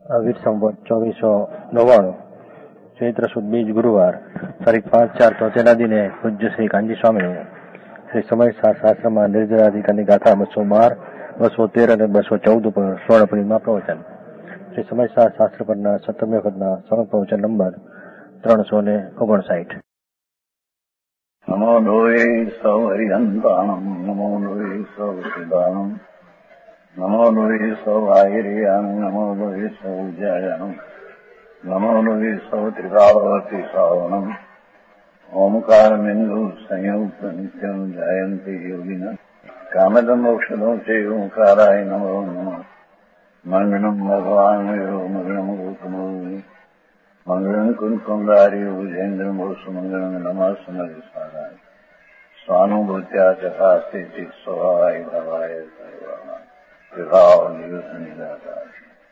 વીર સંવત 2499 ચૈત્ર સુદ બીજ ગુરુવાર તારીખ 5/4 દિને પૂજ્ય શ્રી કાંજી સ્વામી શ્રી સમય શાસ્ત્રમાં નિર્જરાધિકારની ગાથા 212, 213 અને 214 ઉપર સ્વર્ણપુરીમાં પ્રવચન. શ્રી સમય શાસ્ત્ર પરના 17મે વખતના સ્વર્ણ પ્રવચન નંબર 359. નમો લોહે સૌ હરિહંતાણમ, નમો લોહે સૌ સિદ્ધાણમ, નમો લોહે સૌ આયર્યામ, નમો લોહે સૌ જયામ, નમો લોહે સૌ ત્રિકાળવતી શ્રાવણમ, ઓમકાર બિંદુ સંયુક્ત નિત્યમ જયંતિ યોગિન કામદમ મોક્ષદો છે ઓંકારાય નમો નમઃ. મંગળમ ભગવાન મંગળમ ગૌતમો મંગળમ કુંકુંદાર્યો જૈન્દ્રમ મંગળમ નમઃ સમરિસારાય સ્વાનુભૂત્યા ચકાસ્તે ચિત સ્વભાવાય ભવાય સર્વાના વિભાવ નિયુત નિરાકાર.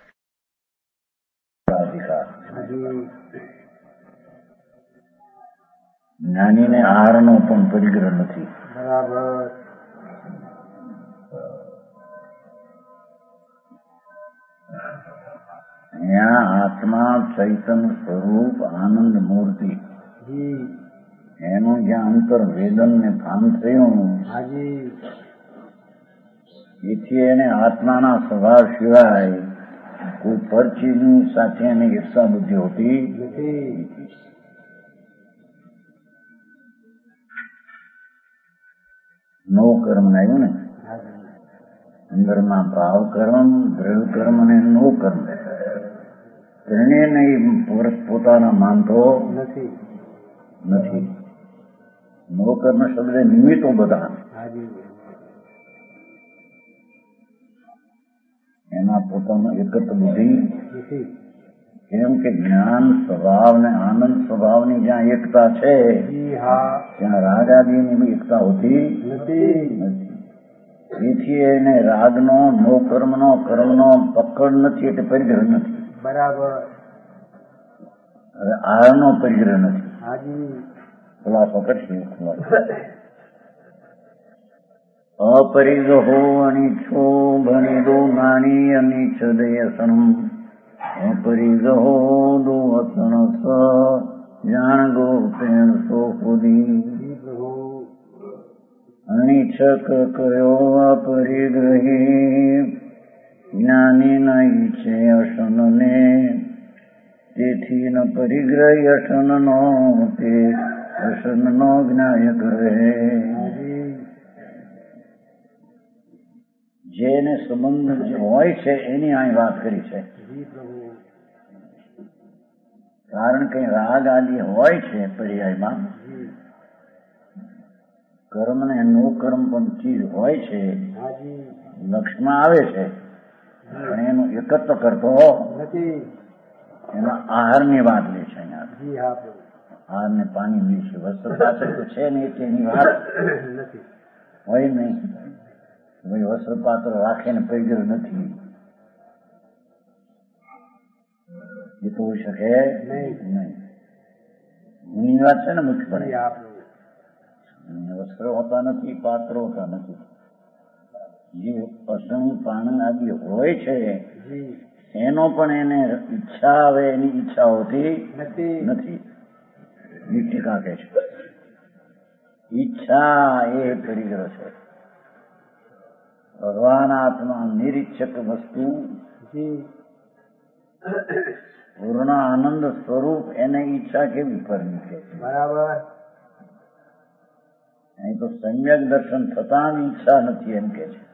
જ્ઞાનીને આહારનો પણ પરિગ્રહ નથી. બરાબર. અહીંયા આત્મા ચૈતન્ય સ્વરૂપ આનંદ મૂર્તિ એનું જ્યાં અંતર વેદન ને ભાન થયું એથી એને આત્માના સ્વભાવ સિવાય કોઈ પરચીની સાથે એની ઈર્ષા બુદ્ધિ હોતી નથી. નો કર્મ આવ્યું ને, અંદરના ભાવ કર્મ, દ્રવ્ય કર્મ અને નો કર્મ ત્રણેય પોતાના માનતો નથી. નો કર્મ શબ્દ નિમિત્તો બધા એના પોતાનું એકત્ર બુદ્ધિ કેમ કે જ્ઞાન સ્વભાવ ને આનંદ સ્વભાવની જ્યાં એકતા છે ત્યાં રાગ આદિની એકતા હોતી નથી. એથી એને રાગનો, નો કર્મનો, કર્મનો પકડ નથી એટલે પરિગ્રહ નથી. બરાબર. હવે આહારનો પરિગ્રહ નથી. ખુલાસો કરશે. અપરિગ્રહો અનિચ્છો ભનિદો નાની અનિચ્છ દયસનમ અપરિગ્રહો દો અસણ સ જાણ ગો પેણ સો ખુદી અનિચ્છક કયો અપરિગ્રહી જ્ઞાની ન ઈચ્છે અસન ને તેથી ન પરિગ્રહી અસન નો તે અસન નો જ્ઞાય કરે. જેને સંબંધ જે હોય છે એની અહીં વાત કરી છે. કારણ કે રાગ આદિ હોય છે પર્યાયમાં, કર્મ ને નો કર્મ પણ ચીજ હોય છે, લક્ષમાં આવે છે પણ એનું એકત્ર કરતો નથી. એના આહારની વાત લે છે અહીંયા. આહાર ને પાણી લે છે. વસ્ત્ર પાછળ તો છે નહીં તેની વાત હોય નહીં. ભાઈ વસ્ત્ર પાત્ર રાખે ને પરિગ્રહ નથી એ તો હોઈ શકે નહીં. એની વાત છે ને મુખ્ય વસ્ત્ર હોતા નથી, પાત્ર હોતા નથી. જે અસંગ પાણી આદિ હોય છે એનો પણ એને ઈચ્છા આવે એની ઈચ્છા હોતી નથી. ટીકા કહે છે ઈચ્છા એ પરિગ્રહ છે. ભગવાન આત્મા નિરીક્ષક વસ્તુ પૂર્ણ આનંદ સ્વરૂપ એને ઈચ્છા કેવી કરવી છે. બરાબર. અહીં તો સમ્યક દર્શન થતા જ ઈચ્છા નથી એમ કે છે.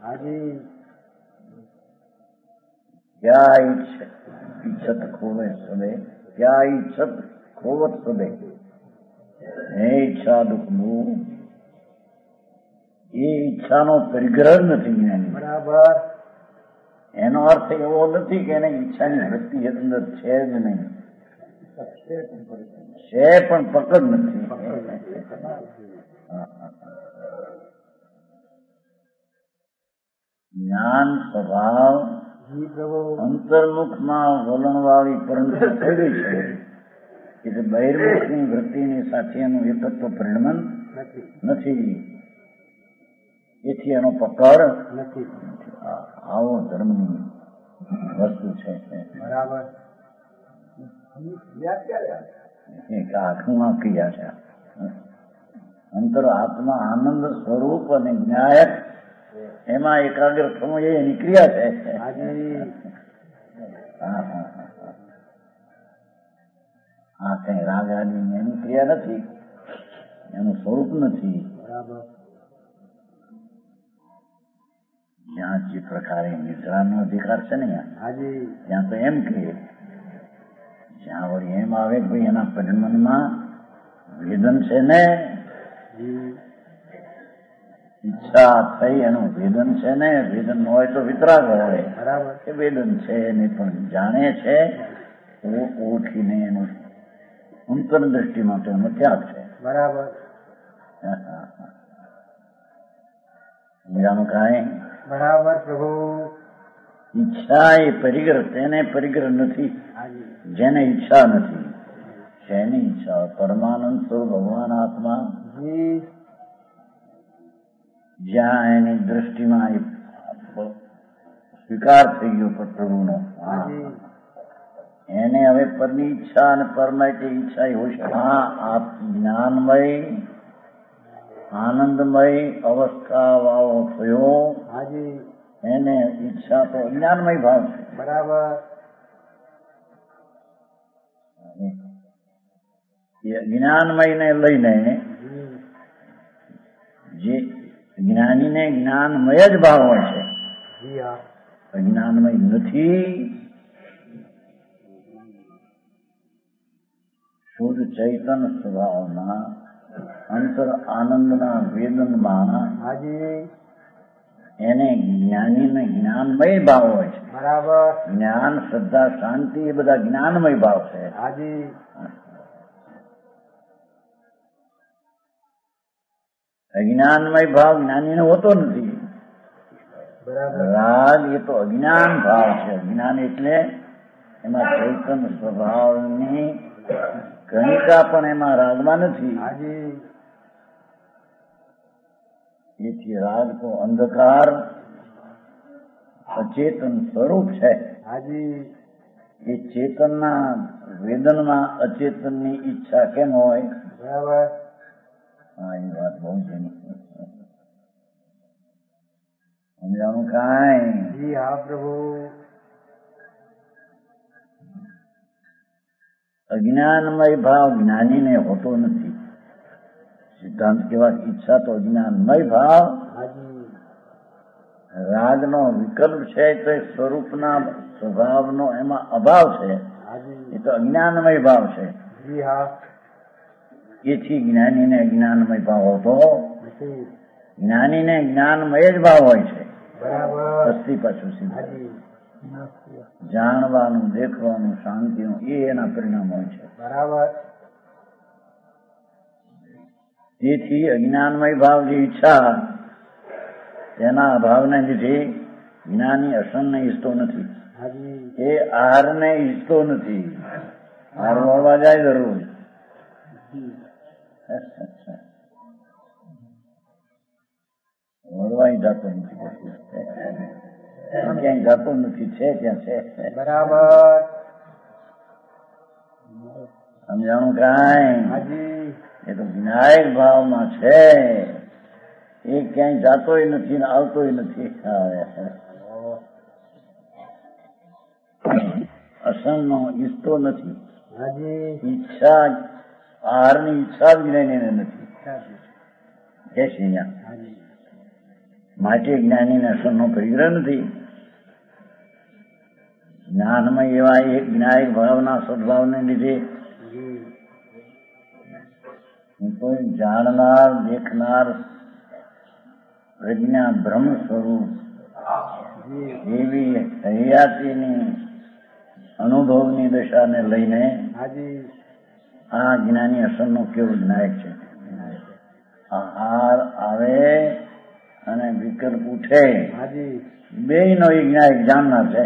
ક્યાં ઈચ્છત ખોવે સદે, ક્યાં ઈચ્છત ખોવત સદે હે ઈચ્છા દુઃખનું. એ ઈચ્છાનો પરિગ્રહ નથી જ્ઞાની. બરાબર. એનો અર્થ એવો નથી કે એને ઈચ્છાની વૃત્તિ અંદર છે જ નહીં, છે પણ પકડ નથી. જ્ઞાન સ્વભાવ અંતર્મુખમાં વલણવાળી પરંતુ થઈ ગઈ છે કે બહિર્મુખની વૃત્તિની સાથે એનું એકત્વ પરિણમન નથી. એથી એનો પકડ નથી. આવો ધર્મની વસ્તુ છે. બરાબર. એક આંખમાં ક્રિયા છે. અંતર આત્મા આનંદ સ્વરૂપ અને જ્ઞાયક એમાં એકાગ્ર થવું એ એની ક્રિયા છે. આ કઈ રાગ આદિ એની ક્રિયા નથી, એનું સ્વરૂપ નથી. જ્યાં જે પ્રકારે નિદ્રાનો અધિકાર છે ને ત્યાં તો એમ કે જ્યાં વળી એમ આવે કે ભાઈ એના પરિમનમાં વેદન છે ને, ઈચ્છા થઈ એનું વેદન છે ને, વેદન હોય તો વિતરાગ હોય, એ વેદન છે એને પણ જાણે છે, ઓળખીને એનું અંતરદ્રષ્ટિ માટે એનો ત્યાગ છે. બરાબર. બીજાનું કાંઈ બરાબર પ્રભુ. ઈચ્છા એ પરિગ્રહ, તેને પરિગ્રહ નથી જેને ઈચ્છા નથી. શેની ઈચ્છા? પરમાનંદ સ્વરૂપ ભગવાન આત્મા જ્યાં એની દ્રષ્ટિમાં સ્વીકાર થઈ ગયો પ્રભુનો, એને હવે પરની ઈચ્છા અને પરમાય ઈચ્છા હોય છે. આ જ્ઞાનમય આનંદમય અવસ્થા વાળો થયો એને ઈચ્છા તો અજ્ઞાનમય ભાવ છે. બરાબર. એ જ્ઞાનમય ને લઈને જે જ્ઞાનીને જ્ઞાનમય જ ભાવ હોય છે, અજ્ઞાનમય નથી. શુદ્ધ ચૈતન સ્વભાવમાં અંતર આનંદના વેદનમાં એને જ્ઞાનીને જ્ઞાનમય ભાવ હોય છે. બરાબર. જ્ઞાન, શ્રદ્ધા, શાંતિ એ બધા જ્ઞાનમય ભાવ છે. અજ્ઞાનમય ભાવ જ્ઞાનીને હોતો નથી. રાગ એ તો અજ્ઞાન ભાવ છે. અજ્ઞાન એટલે એમાં ચૈતન સ્વભાવની કણિકા પણ એમાં રાગમાં નથી. એથી રાગ તો અંધકાર અચેતન સ્વરૂપ છે. એ ચેતનના વેદનમાં અચેતનની ઈચ્છા કેમ હોય? બરાબર. હા, એ વાત બહુ જૂની સમજાણું કાંઈ? હા પ્રભુ. અજ્ઞાનમય ભાવ જ્ઞાનીને હોતો નથી. સિદ્ધાંત કેવા ઈચ્છા તો અજ્ઞાનમય ભાવ. રાગનો વિકલ્પ છે તો સ્વરૂપના સ્વભાવનો એમાં અભાવ છે, એ તો અજ્ઞાનમય ભાવ છે. એથી જ્ઞાનીને અજ્ઞાનમય ભાવ હોતો, જ્ઞાનીને જ્ઞાનમય જ ભાવ હોય છે. અસ્થિ પાછું સિદ્ધ જાણવાનું, દેખવાનું, શાંતિનું એ એના પરિણામ હોય છે. બરાબર. તેથી અજ્ઞાનમય ભાવ જે ઈચ્છા તેના અભાવને લીધે જ્ઞાની અસનને ઈચ્છતો નથી. એ આહારને ઈચ્છતો નથી. આહાર મળવા જાય દરરોજ, મળવાય જતો નથી, ક્યાંય જતો નથી. છે ત્યાં છે. બરાબર. સમજાણું કાંઈ? એ તો વિનાયક ભાવમાં છે. એ ક્યાંય જાતોય નથી ને આવતોય નથી. અસનનો ઈચ્છતો નથી. ઈચ્છા, આહારની ઈચ્છા જ જ્ઞાનીને નથી કે છે અહીંયા. માટે જ્ઞાનીને અસનનો પરિગ્રહ નથી. જ્ઞાનમાં એવા એક જ્ઞાયક ભાવના સદભાવને લીધે કોઈ જાણનાર, દેખનાર પ્રજ્ઞા બ્રહ્મ સ્વરૂપ એવી હયાતીની અનુભવની દશાને લઈને આ જ્ઞાની અસરનો કેવું જ્ઞાયક છે. આહાર આવે અને વિકલ્પ ઉઠે, બે નો એ જ્ઞાયક જાણનાર છે.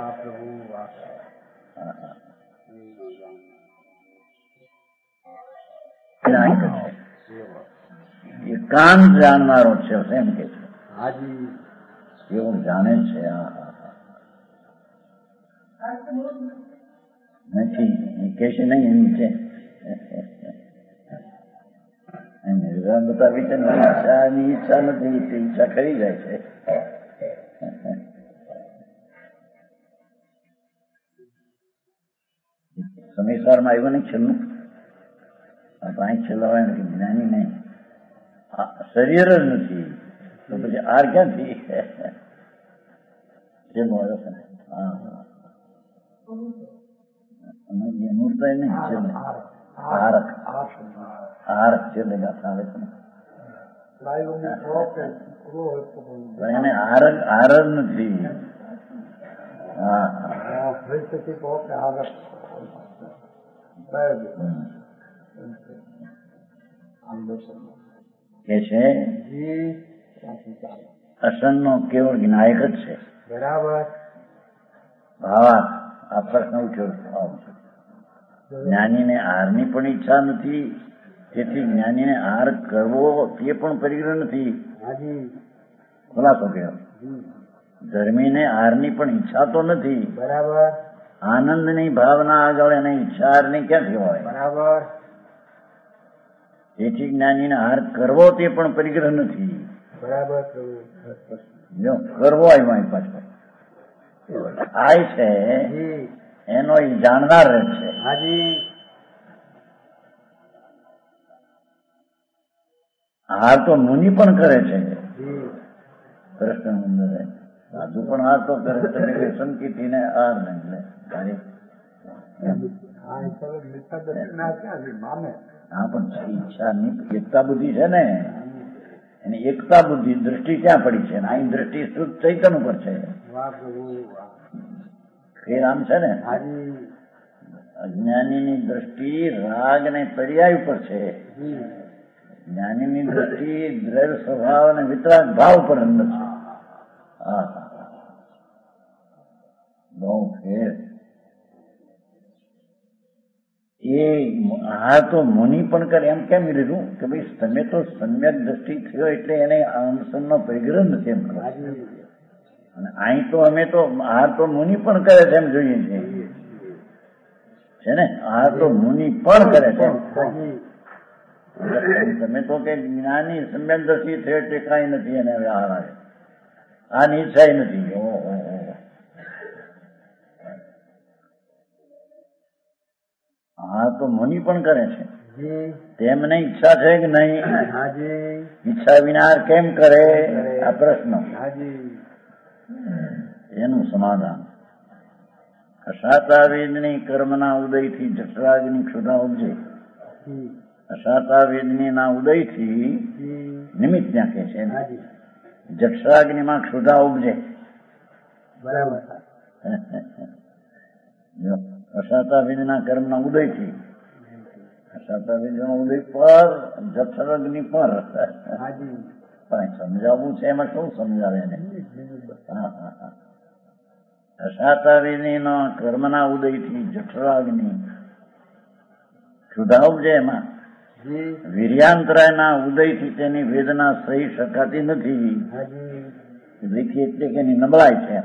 એકાંત જાણનારો છે એમ કે છે. એવું જાણે છે. નથી એ કે છે નહીં એની છે બતાવી છે ઈચ્છાની ઈચ્છા નથી તે ઈચ્છા કરી જાય છે. સમયસારમાં આવ્યું નહીં છેલ્લું પાંચ છેલ્લા હોય ને કે જ્ઞાની નહીં શરીર જ નથી તો પછી આર ક્યાંથી છેલ્લું આવ્યો છે. હા મૂર્ત નહીં છેલ્લે આરક આરક છેલ્લે ગાથા આવે છે એને આર જ નથી. હા કે છે અસનનો કેવળ જ્ઞાયક જ છે. બરાબર. ભાવાર્થ આ પ્રશ્ન ઉઠ્યો. જ્ઞાનીને હારની પણ ઈચ્છા નથી, તેથી જ્ઞાનીને હાર કરવો તે પણ પરિગ્રહ નથી. ખુલાસો કયો ધર્મીને હારની પણ ઈચ્છા તો નથી. બરાબર. આનંદની ભાવના આગળ એને ઈચ્છા હારની ક્યાંથી હોય? બરાબર. તેથી જ્ઞાનીને હાર કરવો તે પણ પરિગ્રહ નથી. બરાબર. જો કરવો આવ્યો પાછો આય છે એનો એ જાણનાર રહે છે. હાર તો મુનિ પણ કરે છે. કૃષ્ણ મંદિરે સાધુ પણ હાર તો કરે છે. સંકિતીને હાર નહીં લે. હા પણ ઈચ્છાની એકતા બુદ્ધિ છે ને એની એકતા બુદ્ધિ દ્રષ્ટિ ક્યાં પડી છે? અહીં દ્રષ્ટિ શુદ્ધ ચૈતન ઉપર છે. ફેર આમ છે ને અજ્ઞાનીની દ્રષ્ટિ રાગ ને પર્યાય ઉપર છે. જ્ઞાનીની દ્રષ્ટિ દ્રવ્ય સ્વભાવ અને વિતરાગ ભાવ પર અંદર છે. હા બહુ ફેર. એ હા તો મુનિ પણ કરે એમ કેમ લીધું કે ભાઈ તમે તો સમ્યક દ્રષ્ટિ થયો એટલે એને અનશનનો પરિગ્રહ નથી એમ કરો. અને અહીં તો અમે તો હાર તો મુનિ પણ કરે છે એમ જોઈએ છે ને. હાર તો મુનિ પણ કરે છે. તમે તો કે જ્ઞાની સમ્યક દ્રષ્ટિ થયો એટલે કઈ નથી એને હવે હાર આવે આની ઈચ્છા નથી. હા તો મુનિ પણ કરે છે. તેમને ઈચ્છા છે કે નહીં? ઈચ્છા વિના કેમ કરે? આ પ્રશ્ન. એનું સમાધાન અશાતા વેદની કર્મના ઉદયથી જઠરાગ્નિ ક્ષુધા ઉપજે. અશાતા વેદની ના ઉદયથી નિમિત્ત ત્યાં કે છે જઠરાગ્નિમાં ક્ષુધા ઉપજે. બરાબર. અશાતા વેદના કર્મના ઉદયથી અશાતા વેદના ઉદય પર જઠરાગ્નિ પર સમજાવવું છે. એમાં શું સમજાવે એને? અશાતા વેદના કર્મના ઉદયથી જઠરાગ્નિ ક્ષુધા ઉપજે. એમાં વીર્યાંતરાયના ઉદયથી તેની વેદના સહી શકાતી નથી. એટલે કે એની નબળાઈ છે.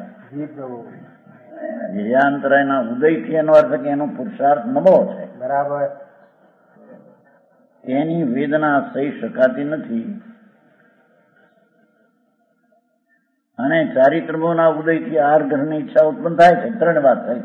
વીર્યાંતરાયના ઉદયથી એનો અર્થ કે એનો પુરુષાર્થ નબળો છે. બરાબર. તેની વેદના સહી શકાતી નથી. અને ચારિત્રમોના ઉદયથી આહાર ગ્રહણની ઈચ્છા ઉત્પન્ન થાય છે. ત્રણ વાત થઈ.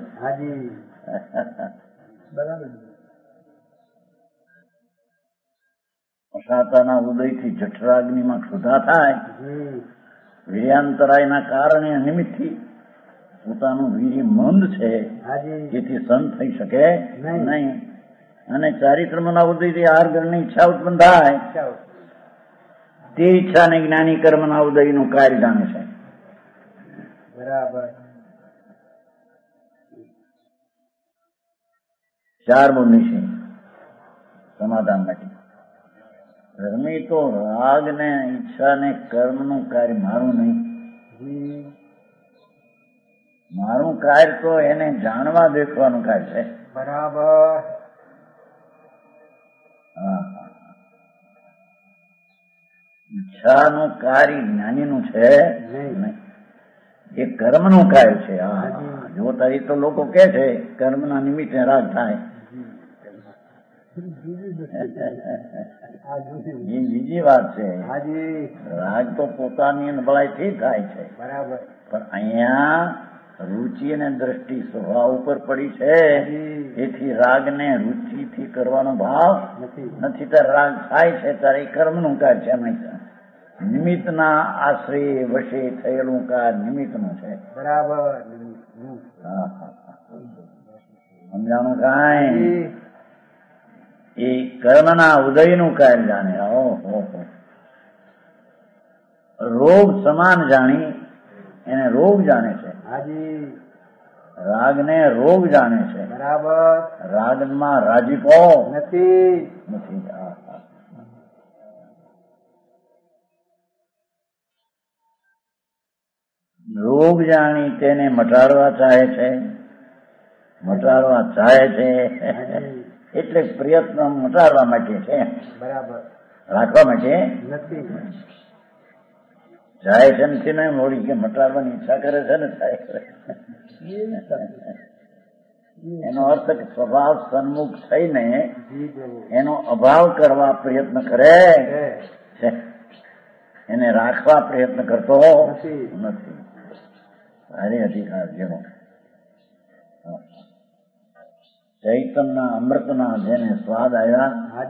અશાતાના ઉદયથી જઠરાગ્નિમાં ક્ષુધા થાય. વીર્યાંતરાયના કારણે નિમિત્તથી પોતાનું વીર્ય મંદ છે જેથી સહન થઈ શકે નહીં. અને ચારિત્રમના ઉદયથી આહાર ગ્રહણની ઈચ્છા ઉત્પન્ન થાય તે ઈચ્છાને જ્ઞાની કર્મના ઉદયનું કાર્ય જાણે છે. બરાબર. 4 બોલની છે સમાધાન માટે. ધર્મી તો રાગ ને ઈચ્છા ને કર્મનું કાર્ય મારું નહીં. મારું કાર્ય તો એને જાણવા દેખવાનું કાર્ય છે. બરાબર. ઈચ્છાનું કાર્ય જ્ઞાનીનું છે નહીં. એ કર્મનું કાર્ય છે. જોતા એ તો લોકો કે છે કર્મના નિમિત્તે રાગ થાય, એ બીજી વાત છે. રાગ તો પોતાની નબળાઈથી થાય છે, બરાબર. પણ અહીંયા રુચિ અને દ્રષ્ટિ સ્વભાવ ઉપર પડી છે, એથી રાગને રુચિથી કરવાનો ભાવ નથી. ત્યારે રાગ થાય છે ત્યારે એ કર્મનું કાર્ય છે. નિમિત્તના આશ્રય વશે થયેલું કાર્ય નિમિત્તનું છે. બરાબર. સમજાણું કાંઈ? એ કર્મના ઉદયનું કાર્ય જાણે. રોગ સમાન જાણી એને રોગ જાણે છે. રાગને રોગ જાણે છે. બરાબર. રાગમાં રાજીપો નથી. રોગ જાણી તેને મટાડવા ચાહે છે, એટલે પ્રયત્ન મટાડવા માટે છે. બરાબર. રાખવા માટે નથી. જાય છે નથી ને મોડી કે મટાડવાની ઈચ્છા કરે છે ને થાય કરે. એનો અર્થ કે સ્વભાવ સન્મુખ થઈને એનો અભાવ કરવા પ્રયત્ન કરે છે, એને રાખવા પ્રયત્ન કરતો નથી. સારી અધિકાર જેનો ચૈતનના અમૃતના જેને સ્વાદ આવ્યા,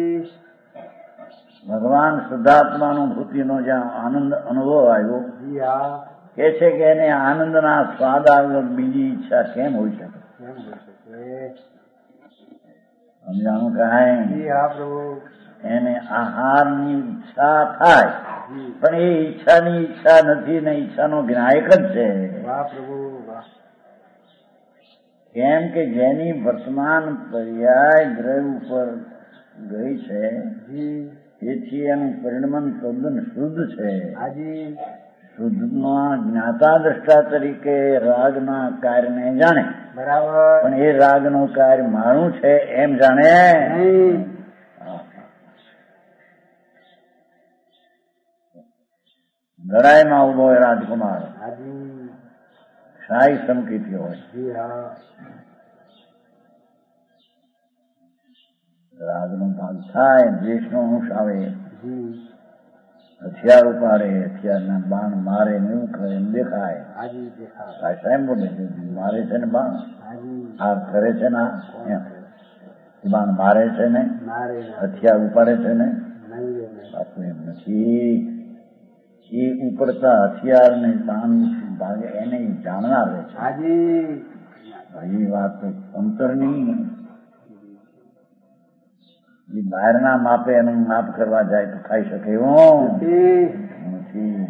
ભગવાન શુદ્ધાત્માનુભૂતિનો જ્યાં આનંદ અનુભવ આવ્યો, કે છે કે એને આનંદના સ્વાદ આવ્યો, બીજી ઈચ્છા કેમ હોઈ શકે? સમજાણું કાંઈ? એને આહારની ઈચ્છા થાય, પણ એ ઈચ્છાની ઈચ્છા નથી ને ઈચ્છાનો જ્ઞાયક જ છે. કેમ કે જેની વર્તમાન પર્યાય દ્રવ્ય ઉપર ગઈ છે, તેથી એનું પરિણમન તદ્દન શુદ્ધ છે. શુદ્ધના જ્ઞાતા દ્રષ્ટા તરીકે રાગના કાર્યને જાણે, બરાબર. પણ એ રાગનું કાર્ય મારું છે એમ જાણે. લડાઈમાં ઉભો હોય રાજકુમાર, શાહી સમકીથી હોય, રાગનો ભાગ થાય, દ્વેષનો અંશ આવે, હથિયાર ઉપાડે, હથિયારના બાણ મારે ને એવું કરે એમ દેખાય. સાહેબ બોલે મારે છે ને બાણ, આ કરે છે ને બાણ મારે છે ને હથિયાર ઉપાડે છે ને, બાપુ એમ નથી. એ ઉપડતા હથિયાર ને બાણ ભાગે એને જાણનાર રહે છે. એ વાત અંતરની, એ બહારના માપે એનું માપ કરવા જાય તો ખાઈ શકે એવું નથી.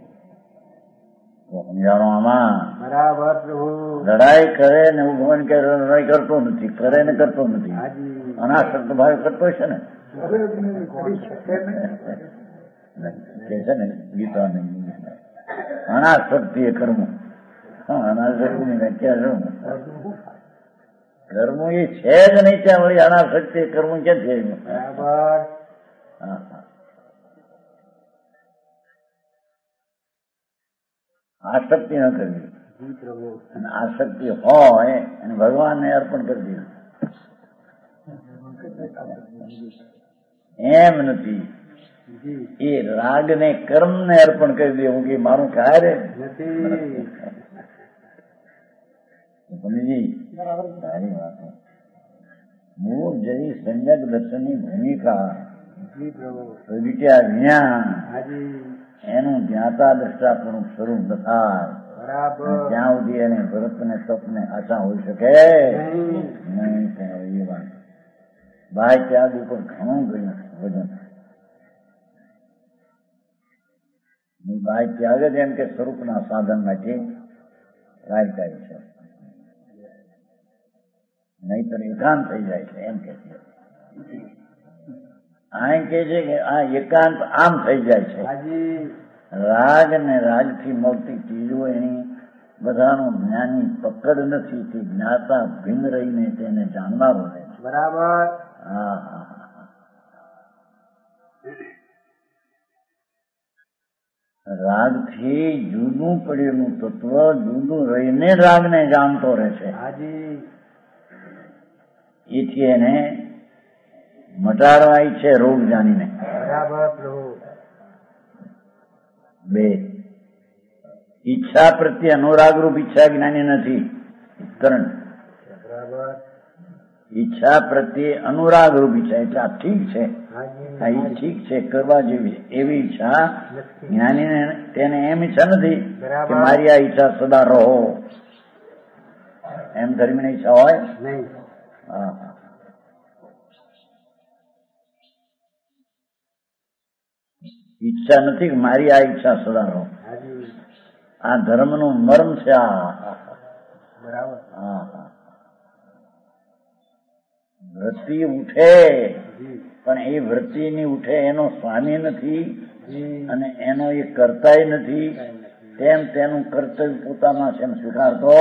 સમજાણો આમાં? બરાબર. લડાઈ કરે ને ભગવાન કે લડાઈ કરતો નથી, કરે ને કરતો નથી. અનાસક્ત ભાવ કરતો છે ને, કે છે ને ગીતા ને અનાસક્તિ એ કર્મ. અનાસક્તિ ની વ્યાખ્યા શું? કર્મ એ છે જ નહીં, ત્યાં વળી અનાસક્તિ કર્મ ક્યાં છે? આસક્તિ ન કરવી, અને આસક્તિ હોય અને ભગવાનને અર્પણ કરી દીધું એમ નથી. એ રાગને કર્મને અર્પણ કરી દેવું કે મારું કાર્ય નથી. સારી વાત. મૂળ જઈ સંજ્ઞક દર્શનની ભૂમિકા વિના એનું જ્ઞાતા દ્રષ્ટાપણું શરૂ ન થાય ત્યાં સુધી એને વ્રત ને તપ ને આશા હોઈ શકે નહીં. એ વાત બાહ્ય ત્યાગ ઉપર ઘણું ગયું વજન. બાહ્ય ત્યાગ જ એમ કે સ્વરૂપના સાધન માટે કાર્યકારી છે, નહીતર એકાંત થઈ જાય છે એમ કે છે. આ કે છે કે આ એકાંત આમ થઈ જાય છે. રાગ ને રાગથી મળતી ચીજો એની બધાનું જ્ઞાની પકડ નથી, તે જ્ઞાતા ભિન્ન રહીને તેને જાણનારો રહે છે. બરાબર. રાગથી જુદું પડેલું તત્વ જુદું રહીને રાગને જાણતો રહે છે. હાજી એથી એને મટાડવાય છે રોગ જાણીને. બરાબર પ્રભુ. 2 ઈચ્છા પ્રત્યે અનુરાગરૂપ ઈચ્છા જ્ઞાની નથી. કરણ બરાબર. ઈચ્છા પ્રત્યે અનુરાગરૂપ ઈચ્છા એટલે આ ઠીક છે, હાજી આ ઈ ઠીક છે કરવા જેવી એવી ઈચ્છા નથી. જ્ઞાનીને તેને એમ ઈચ્છા નથી બરાબર. કે મારી આ ઈચ્છા સદા રહો, એમ ધર્મીને ઈચ્છા હોય. નહીં. હા, ઈચ્છા નથી કે મારી આ ઈચ્છા સદા રહો. હાજી આ ધર્મનું મર્મ છે. આ બરાબર. વૃત્તિ ઉઠે જી પણ એ વૃત્તિની ઉઠે એનો સ્વામી નથી જી અને એનો એ કરતાય નથી. તેમ તેનું કર્તવ્ય પોતામાં છે એમ સ્વીકારતો.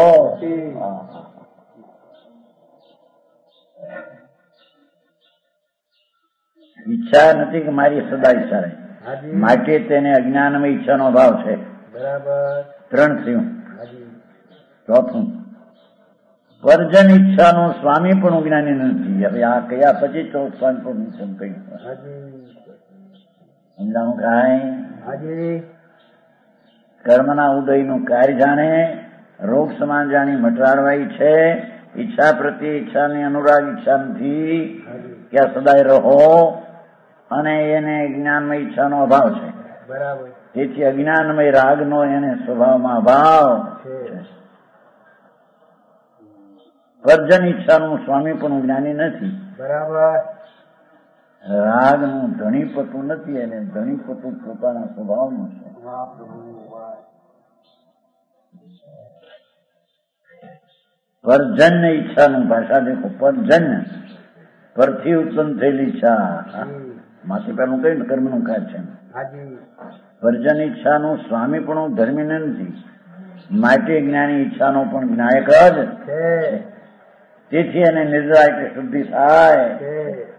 ઈચ્છા નથી કે મારી સદા ઈચ્છા રહે, હાજી માટે તેને અજ્ઞાનમાં ઈચ્છાનો અભાવ છે. બરાબર. 3 થયું. હાજી 4થું વર્જન ઈચ્છાનું સ્વામી પણ જ્ઞાની નથી. હવે આ કયા પછી તો સ્વામી પણ કહ્યું. હાજી સમજાણું કાંઈ? હાજી કર્મના ઉદયનું કાર્ય જાણે, રોગ સમાન જાણી મટાડવાય છે. ઈચ્છા પ્રત્યે ઈચ્છાની અનુરાગ ઈચ્છા નથી કે આ સદાય રહો, અને એને જ્ઞાનમય ઈચ્છાનો અભાવ છે. બરાબર તેથી અજ્ઞાનમય રાગનો એને સ્વભાવમાં અભાવ છે. છે. વર્જન ઈચ્છાનું સ્વામી પણ જ્ઞાની નથી. બરાબર. રાગનું ધણીપતું નથી, અને ધણીપતું પોતાના સ્વભાવનું છે. વાહ પ્રભુ વાહ. પરજન્ય ઈચ્છાનું ભાષા દેખો. પરજન્ય પરથી ઉત્પન્ન થયેલી ઈચ્છા. માથી પહેલું કહ્યું કર્મનું કાર્ય છે. હાજી વર્જન ઈચ્છાનું સ્વામી પણ ધર્મીને નથી, માટે જ્ઞાની ઈચ્છાનો પણ જ્ઞાયક જ છે. તેથી એને નિદ્રા એટલે શુદ્ધિ થાય. છે.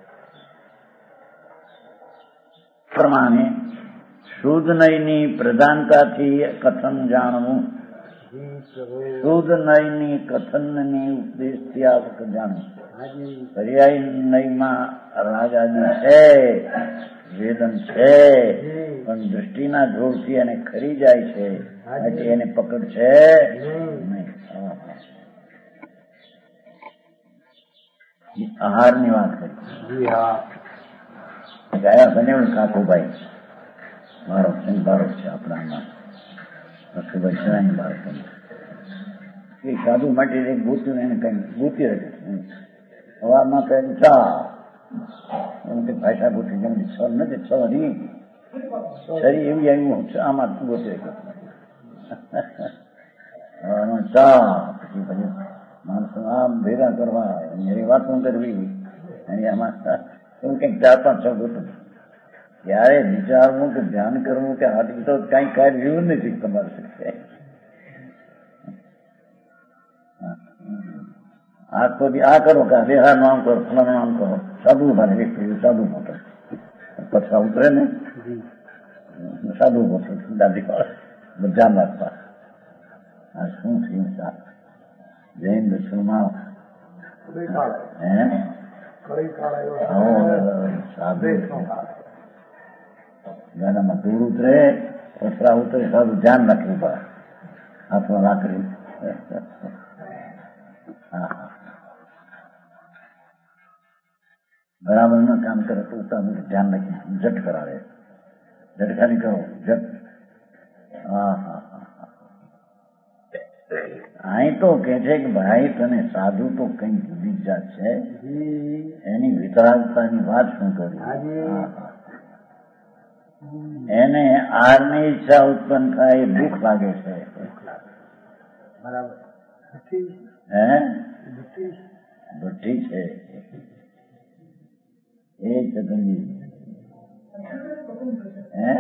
પ્રમાણે શુદ્ધ નયની પ્રધાનતાથી કથન જાણવું. જી પ્રભુ. શુદ્ધ નયની કથનની ઉપદેશથી આવક જાણવું. હાજી પર્યાય નયમાં રાજાની છે, વેદન છે, પણ દૃષ્ટિના જોરથી એને ખરી જાય છે, એટલે એને પકડ છે નહીં. આહારની વાત કરી. જી હા ગયા બનેવડ કાકુભાઈ મારો બાળક છે આપણામાં, લક્ષ્મીભાઈ બાળક એ સાધુ માટે એક ગોતું એને કઈ ગોતી રહે. સવારમાં કહે ચા એમ કે ભાષા ગોતી જેમ છ નથી છરી છરી એવી આવ્યું આમાં ગોતી રહે. ચા પછી પછી માણસો આમ ભેગા કરવા એની વાતો કરવી, અને આમાં એવું કંઈક 4-5 શબ્દ હતું. ત્યારે વિચારવું કે ધ્યાન કરવું કે આ તો કઈ કાર્ય રહ્યું નથી તમારે શક્ય. આખો દી આ કરો કે દેહાનું આમ કરો, ફલાનું આમ કરો, સાદું ભારે એક સાદું મોટો પછી ઉતરે ને સાદું મોટો દાદી ધ્યાન રાખવા. આ શું થયું? જૈન દર્શનમાં ગાડામાં દૂર ઉતરે, પથરા ઉતરે, સારું ધ્યાન રાખવું પડે. હાથમાં લાકડી બરાબર ન કામ કરે તો ઉતાર ધ્યાન રાખી જટ કરાવે. જટ ખાલી કરો જટ. અહીં તો કે છે કે ભાઈ તને સાધુ તો કઈ જુદી જાત છે, એની વિતરાગતાની વાત શું કરી. એને આરની ઈચ્છા ઉત્પન્ન થાય, દુઃખ લાગે છે. બરાબર. હે ભઠ્ઠી છે એ ચંદ્રજી હે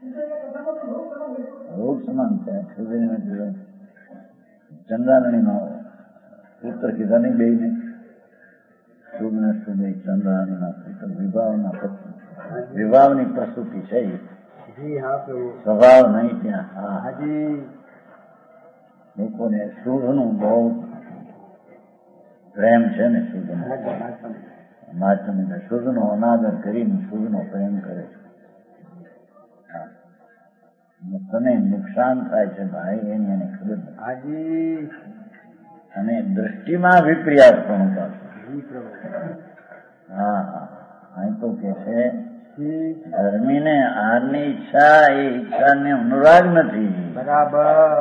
રોગ સમાન છે. ચંદ્રાણી નો પુત્ર કીધા નહીં બે ને ચંદ્રાણી ના પુત્ર વિભાવની પ્રસૂતિ છે. જી હા પ્રભુ સ્વભાવ નહીં ત્યાં. હા, હાજી લોકોને શુદ્ધનું બહુ પ્રેમ છે ને, શુદ્ધનો માધ્યમ શુદ્ધનો અનાદર કરીને શુદ્ધનો પ્રેમ કરે છે. હા. તને નુકસાન થાય છે ભાઈ, એની એને ખબર નથી. હાજી અને દ્રષ્ટિમાં વિપર્યાસ પણ પાછું. જી પ્રભુ હા હા, અહીં તો કે છે જી ધર્મીને આહારની ઈચ્છા એ ઈચ્છાને અનુરાગ નથી, બરાબર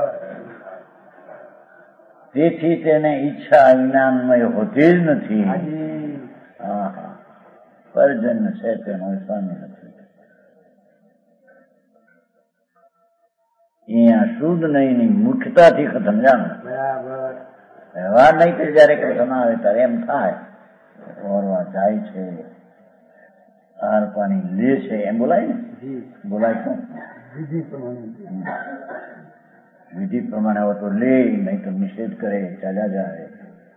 તેથી તેને ઈચ્છા અજ્ઞાનમય હોતી જ નથી. હાજી હા હા, પરજન્મ છે તેનો સ્વામી નથી. અહીંયા શુદ્ધ નહીંની મુખ્યતાથી સમજાણ. બરાબર વ્યવહાર નહીં કે જયારે કૃષ્ણ આવે ત્યારે એમ થાય ઓરવા જાય છે, આહાર પાણી લે છે, એમ બોલાય ને? જી બોલાય શું? વિધિ પ્રમાણે વિધિ પ્રમાણે હવે તો લે, નહીં તો નિષેધ કરે, ચાલ્યા જાય.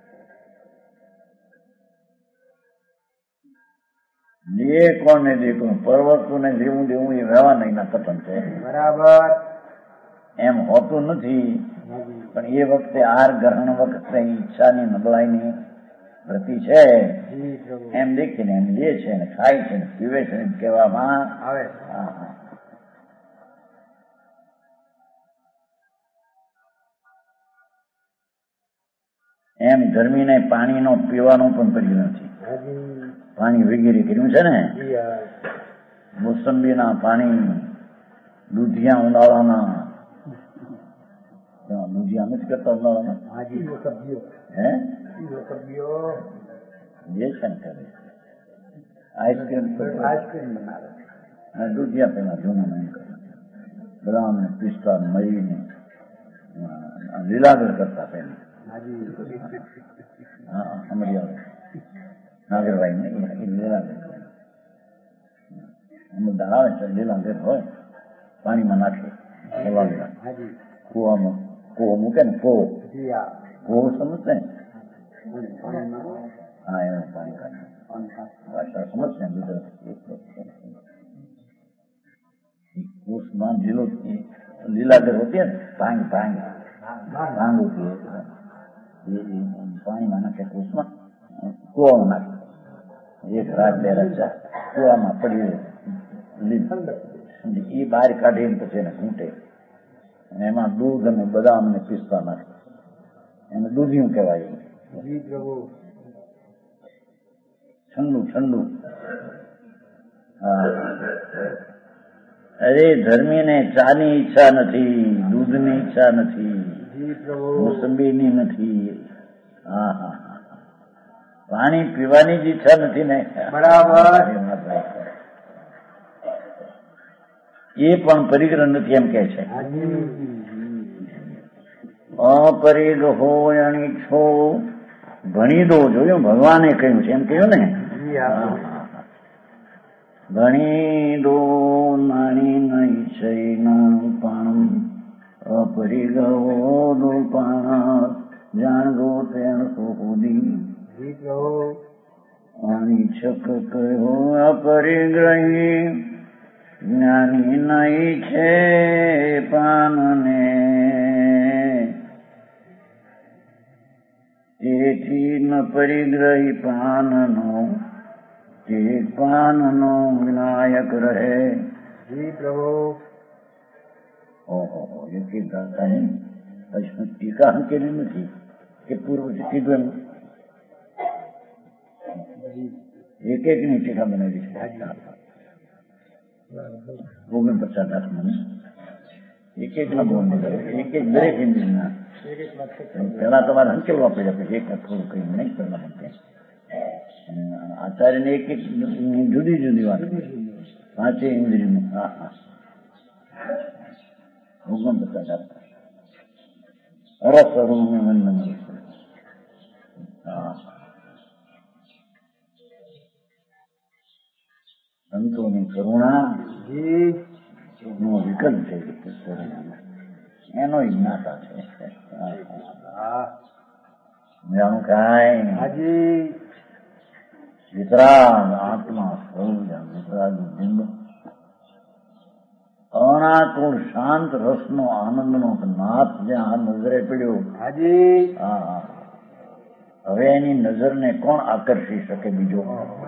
લે કોને દે કોણ? પરવસ્તુને જેવું દેવું એ વ્યવહાર નહીં કથન છે. બરાબર એમ હોતું નથી. હાજી પણ એ વખતે આહાર ગ્રહણ વખતે ઈચ્છાની નબળાઈની પ્રતિ છે જી પ્રભુ એમ દેખીને એમ લે છે ને ખાય છે ને પીવે છે એમ કહેવામાં આવે હા હા. એમ ધર્મીને પાણીનો પીવાનો પણ પરિગ્રહ નથી. હાજી પાણી વગેરે કર્યું છે ને, જી હા મોસંબીના પાણી, દૂધિયા ઉનાળાના, દૂધિયા નથી કરતા ઉનાળામાં, હાજી સબ્જીઓ હે સબ્જીઓ જે છે ને કરે આઈસ્ક્રીમ આઈસ્ક્રીમ બનાવે અને દૂધિયા પેલા જૂના નહીં કરે, બદામ ને પિસ્તા મરીને લીલાગર કરતા પેલા. હાજી હા, અમરિયા નાગરભાઈ ને એ લીલાગર કરે. એનું દાળ આવે છે, લીલાગર હોય પાણીમાં નાખે, હલાવેલા હાજી કૂવામાં કોહો મૂકે ને, કોહો જી હા કોહો સમજશે ને? પાણીમાં હા, એનું પાણી કાઢે. ભાષા સમજશે ને ગુજરાતી? કૂસમાં લીલાગર હોતી ને, ભાંગ ભાંગ ભાંગ હોતી એ પાણીમાં નાખે, કૂસમાં કૂવામાં નાખે. એક રાત બે રાત કૂવામાં પડી એ બહાર કાઢીને પછી એને ઘૂંટે અને એમાં દૂધ અને બદામ ને પિસ્તા નાખે, એને દૂધિયું કહેવાય. જી પ્રભુ ઠંડુ ઠંડુ. હા, અરે ધર્મીને ચાની ઈચ્છા નથી, દૂધની ઈચ્છા નથી, જી પ્રભુ મોસંબીની નથી. હા હા હા, પાણી પીવાની જ ઈચ્છા નથી ને. બરાબર. એ પણ પરિગ્રહ નથી એમ કે છે. હાજી અપરિગ્રહો અણીછો ભણી દો. જોયું, ભગવાને કહ્યું છે એમ કહ્યું ને. જી હા ભણી દો નાની નહીં છે પાણ અપરિગ્રહો દો પાણ જાણજો તેણ સુધી જી પ્રભુ અનિચ્છક કહ્યો અપરિગ્રહી જ્ઞાની નહીં છે પાનને તેથી ન પરિગ્રહી પાનનો તે પાનનો વિનાયક રહે. જી પ્રભુ ઓહો, એક એક ગાતાની હજુ ટીકા હંકેલી નથી કે પૂર્વથી કીધું એમ એક એકની ટીકા બનાવી છે. 49 એક એક એક એક દરેક ઇન્દ્રિયના પેલા તમારે હંકેલવા પડ્યા, પછી એક થોડું કઈ નહીં કરવા માટે. આચાર્યને એક એક જુદી જુદી વાત, પાંચે ઇન્દ્રિયનું. હા હા, 49 રસ અરુણ. હા, સંતોની કરુણા નો વિકલ્પ છે, એનો જ્ઞાતા છે. જાણું કાંઈ હાજી વિતરાગ આત્મા વિતરાગ બિંબ અનાકુળ શાંત રસનો આનંદનો નાથ જ્યાં નજરે પડ્યો. હાજી. હા, હવે એની નજરને કોણ આકર્ષી શકે બીજો?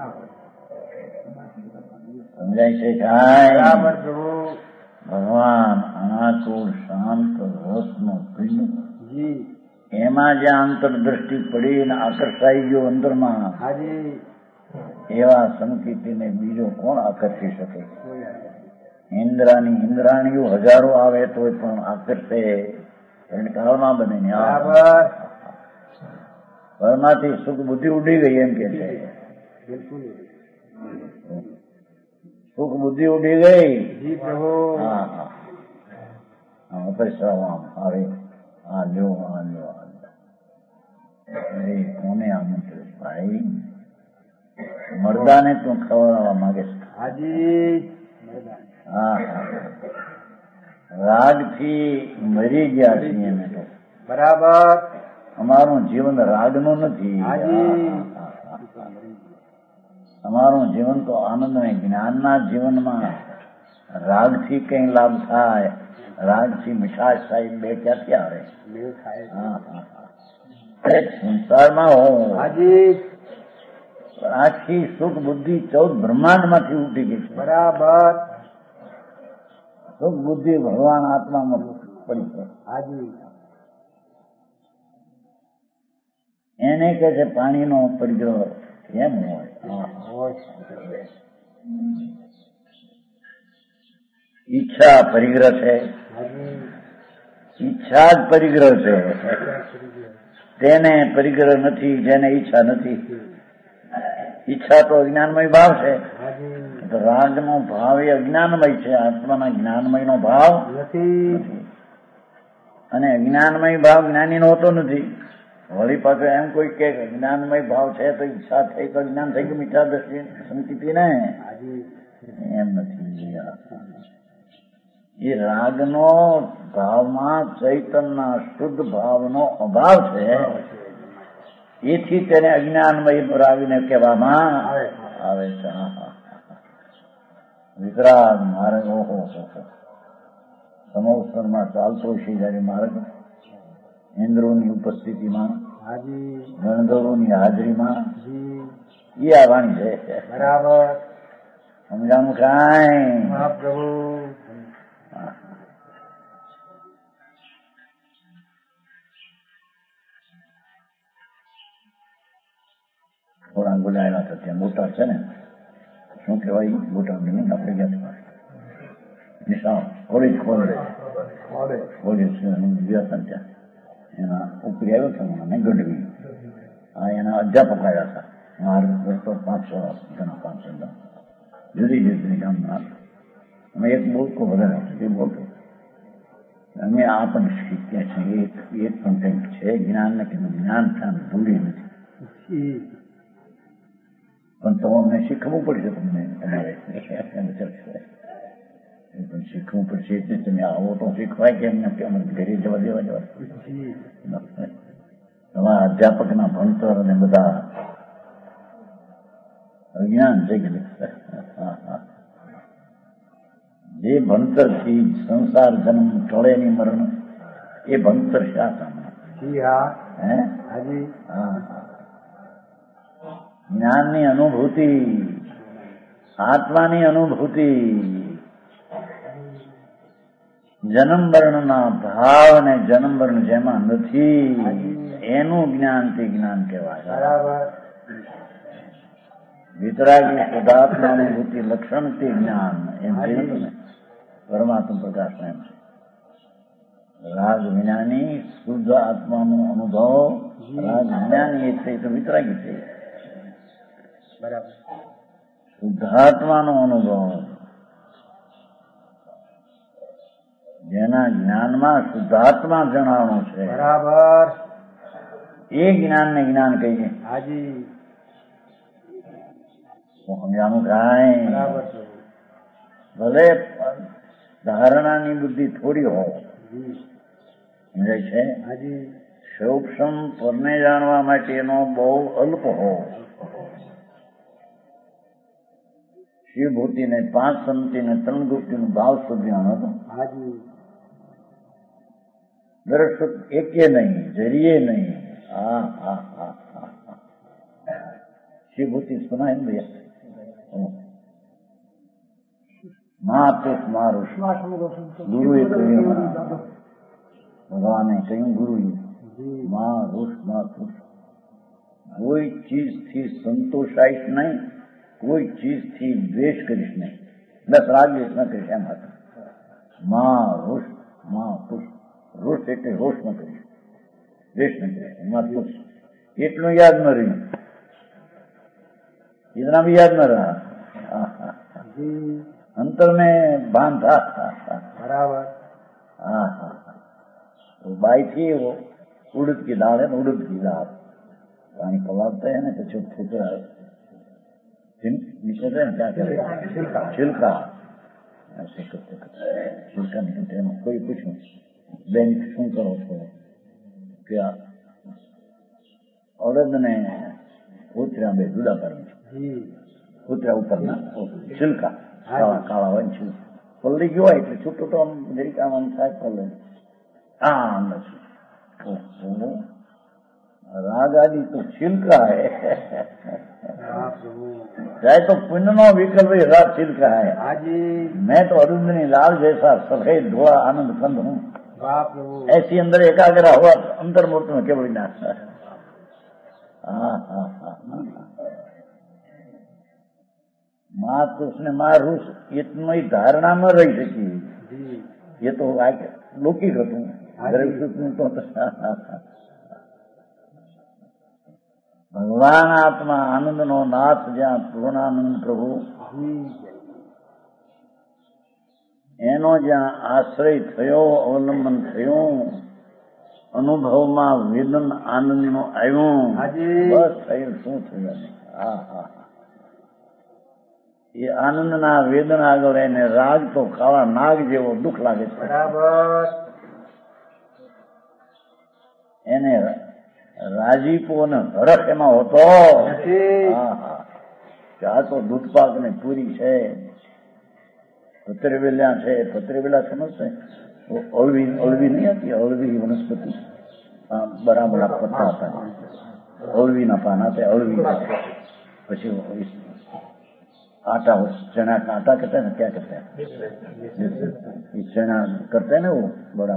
સમજાય છે બરાબર પ્રભુ. ભગવાન અનાકુળ શાંત રસનો પિંડ, જી. એમાં જ્યાં અંતરદ્રષ્ટિ પડીને આકર્ષાઈ ગયો અંદરમાં, હાજી. એવા સંકિતને બીજો કોણ આકર્ષી શકે? ઇન્દ્રાણીઓ હજારો આવે તો પણ આકર્ષે એને કાળમાં બને ને. બરાબર. ઘરમાંથી સુખ બુદ્ધિ ઉડી ગઈ એમ કે છે. બિલકુલ. સુખ બુદ્ધિ ઉડી ગઈ. જી પ્રભુ. હા હા, અપેક્ષા આવે આ લ્યો આ લ્યો. કોને આમંત્રિત ભાઈ? મરદાને તું ખવડાવવા માંગે છે. હાજી. હા, રાગથી મરી ગયા છીએ અમે તો. બરાબર. અમારું જીવન રાગનું નથી. હાજી. અમારું જીવન તો આનંદમય જ્ઞાનના જીવનમાં રાગથી કઈ લાભ થાય, રાગથી મીઠાશ થાય, બે ક્યાંથી આવે? હા હા, સંસારમાં હો હાજી. આખી સુખ બુદ્ધિ 14 બ્રહ્માંડમાંથી ઉઠી ગઈ છે. બરાબર. સુખ બુદ્ધિ ભગવાન આત્મામાં પડી છે. હાજી. એને કે છે પાણીનો પરિગ્રહ કેમ હોય? ઈચ્છા પરિગ્રહ છે. ઈચ્છા જ પરિગ્રહ છે. તેને પરિગ્રહ નથી જેને ઈચ્છા નથી. ઈચ્છા તો અજ્ઞાનમય ભાવ છે. રાગનો ભાવ એ અજ્ઞાનમય છે. આત્માના જ્ઞાનમયનો ભાવ નથી. અને અજ્ઞાનમય ભાવ જ્ઞાનીનો હોતો નથી. વળી પાછો એમ કોઈ કે જ્ઞાનમય ભાવ છે તો ઈચ્છા થઈ તો જ્ઞાન થઈ ગયું, મીઠા દ્રષ્ટિ સંકિતિ ને એમ નથી. એ રાગનો ભાવમાં ચૈતનના શુદ્ધ ભાવનો અભાવ છે. એથી તેને અજ્ઞાનમય રાગને કહેવામાં આવે છે. વિતરાગ માર્ગ, ઓહો સમવસરમાં ચાલતો છે જયારે માર્ગ, ઇન્દ્રોની ઉપસ્થિતિમાં, ગણધરોની હાજરીમાં, એ આ વાણી છે. બરાબર. સમજાણું કાંઈ? મહાપ્રભુ. થોડા બોલાયેલા હતા ત્યાં બોટાદ છે ને, શું કહેવાય બોટાદ નહીં આપણે ગયા નિશાળ કોલેજ ખોલે ગયા ત્યાં એના ઉપરી આવ્યો છે મને ગઢવી. હા, એના અધ્યાપક આવ્યા હતા. મારું 500 જણા જુદી જુદી ગામના. અમે એક બોલતો વધારે એ બોલતો અમે આ પણ શીખ્યા છીએ. એક કન્ટેન્ટ છે જ્ઞાનને કે જ્ઞાન ત્યાં ભૂલી નથી, પણ તો અમને શીખવું પડશે. તમને તમારે પણ શીખવું પડશે એટલે તમે આવો તો શીખવાય કે એમને કે અમે ઘરે જવા દેવા તમારા અધ્યાપકના ભણતર અને બધા અજ્ઞાન છે કે જે ભણતરથી સંસાર જન્મ ટળે ની મરણ, એ ભણતર શા કામના? જ્ઞાનની અનુભૂતિ, આત્માની અનુભૂતિ, જન્મ મરણના ભાવ અને જન્મ મરણ જેમાં નથી એનું જ્ઞાન તે જ્ઞાન કહેવાય. વિતરાગી શુદ્ધાત્મા અનુભૂતિ લક્ષણ તે જ્ઞાન એમ કહ્યું ને પરમાત્મા પ્રકાશ એમ છે. રાગ વિનાની શુદ્ધ આત્માનો અનુભવ, રાગ વિનાની એટલે તો વિતરાગી છે. બરાબર. શુદ્ધાત્માનો અનુભવ જેના જ્ઞાનમાં શુદ્ધાત્મા જણાવવાનું છે. બરાબર. એ જ્ઞાનને જ્ઞાન કહીએ. હાજી. સમજાનું કાંઈ? બરાબર. ભલે ધારણાની બુદ્ધિ થોડી હોય, સમજાય છે? હાજી. સૂક્ષ્મ પરને જાણવા માટેનો બહુ અલ્પ હોય. શિવભૂતિને 5 સંતિને 3 ગુપ્તિનો ભાવ સુધ્યાનો હતો. હાજી. દરસુખ એકે નહીં, જરીએ નહીં. હા હા હા હા હા. શિવભૂતિ સુનાય ને ભૈયા. મહાપુરુષ મારું ગુરુએ કહ્યું, ભગવાને કહ્યું ગુરુએ મહાપુરુષ મહાપુરુષ. કોઈ ચીજથી સંતોષાઈશ નહીં, કોઈ ચીજથી દ્વેષ કરીશ નહીં, બસ રાગ દ્વેષ ન કરીશ એમ હતું. મહાપુરુષ મહાપુરુષ. રોષ એટલે રોષ ન કરીશ, દ્વેષ ન કરીશ, મહાપુરુષ. એટલું યાદ ન રહ્યું, इतना भी याद न रहा. अंतर में भान था. बराबर. हाँ हाँ. वो बाई थी, वो उड़द की दाल है ना, उड़द की दाल पानी पलाते हैं ना, तो छोटे छोटे निकलते हैं, क्या कहते हैं, छिलका. ऐसे करते छिलका निकलते हैं. कोई पूछो बैंक શું કરો છો કે અડદ ને ઉતર્યા બે જુદા કરી ઉતર્યા ઉપરના છિલકા કાળા કાળા હોય ને છિલકા પલળી ગયો હોય એટલે છૂટું તો આમ જરીક આમ થાય પલળે. હા નથી રાગ આદि તો छिलका है. चाहे तो पुण्य नो विकल्प राग छिलका है. मैं तो अरुंधनी लाल जैसा सफेद धोड़ा आनंद कंद हूँ. ऐसी अंदर एकाग्र हुआ अंतर्मूर्त में केवल विनाश. हाँ हाँ हाँ. महापुरुष ने महापुरुष इतनी धारणा में रही सकी. ये तो लौकिक હતું. ભગવાન આત્મા આનંદ નો નાથ જ્યાં પૂર્ણાનંદ પ્રભુ એનો જ્યાં આશ્રય થયો, અવલંબન થયું, અનુભવમાં વેદન આનંદ નું આવ્યું, બસ થયું. શું થયું? હા હા. એ આનંદના વેદન આગળ એને રાગ તો કાળા નાગ જેવો દુઃખ લાગે છે. બરાબર. એને રાજીપો અને હરખ એમાં હોતો. આ તો દૂધપાક ને પૂરી છે, પત્રેવેલા છે. પત્રેવેલા સમજશે? અળવી અળવી નહીં હતી, અળવી વનસ્પતિ બરાબર પત્તા હતા, અળવીના પાન હતા, અળવી. પછી आटा, चना का आटा कहते हैं ना, क्या कहते हैं, ये चना करते हैं ना, वो बड़ा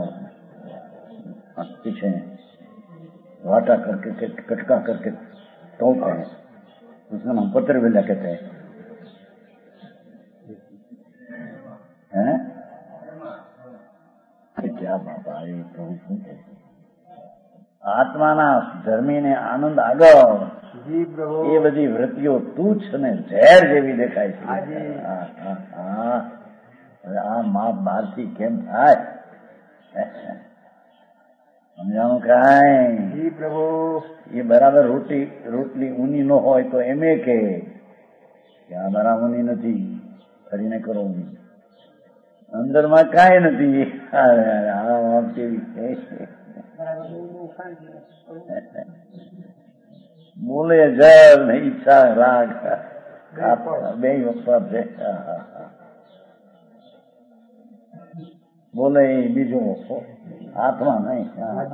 पीछे आटा करके कटका करके तोड़ते हैं, उसका नाम पत्रेवेला कहते हैं. क्या बात आई प्रभु. आत्माना धर्मीने आनंद આગળ એ બધી વૃત્તિઓ તુચ્છ અને ઝેર જેવી દેખાય છે. આ માપ બહારથી કેમ થાય? સમજાણું કાંઈ પ્રભુ? એ બરાબર રોટલી ઊની ન હોય તો એમ કે આ બરાબર ઊની નથી, ફરીને કરો ઊની. અંદરમાં કાંઈ નથી. આ માપ કેવી છે? બોલે જળ ને ઈચ્છા રાગ બે વખત છે. બોલે બીજો આત્મા નહીં.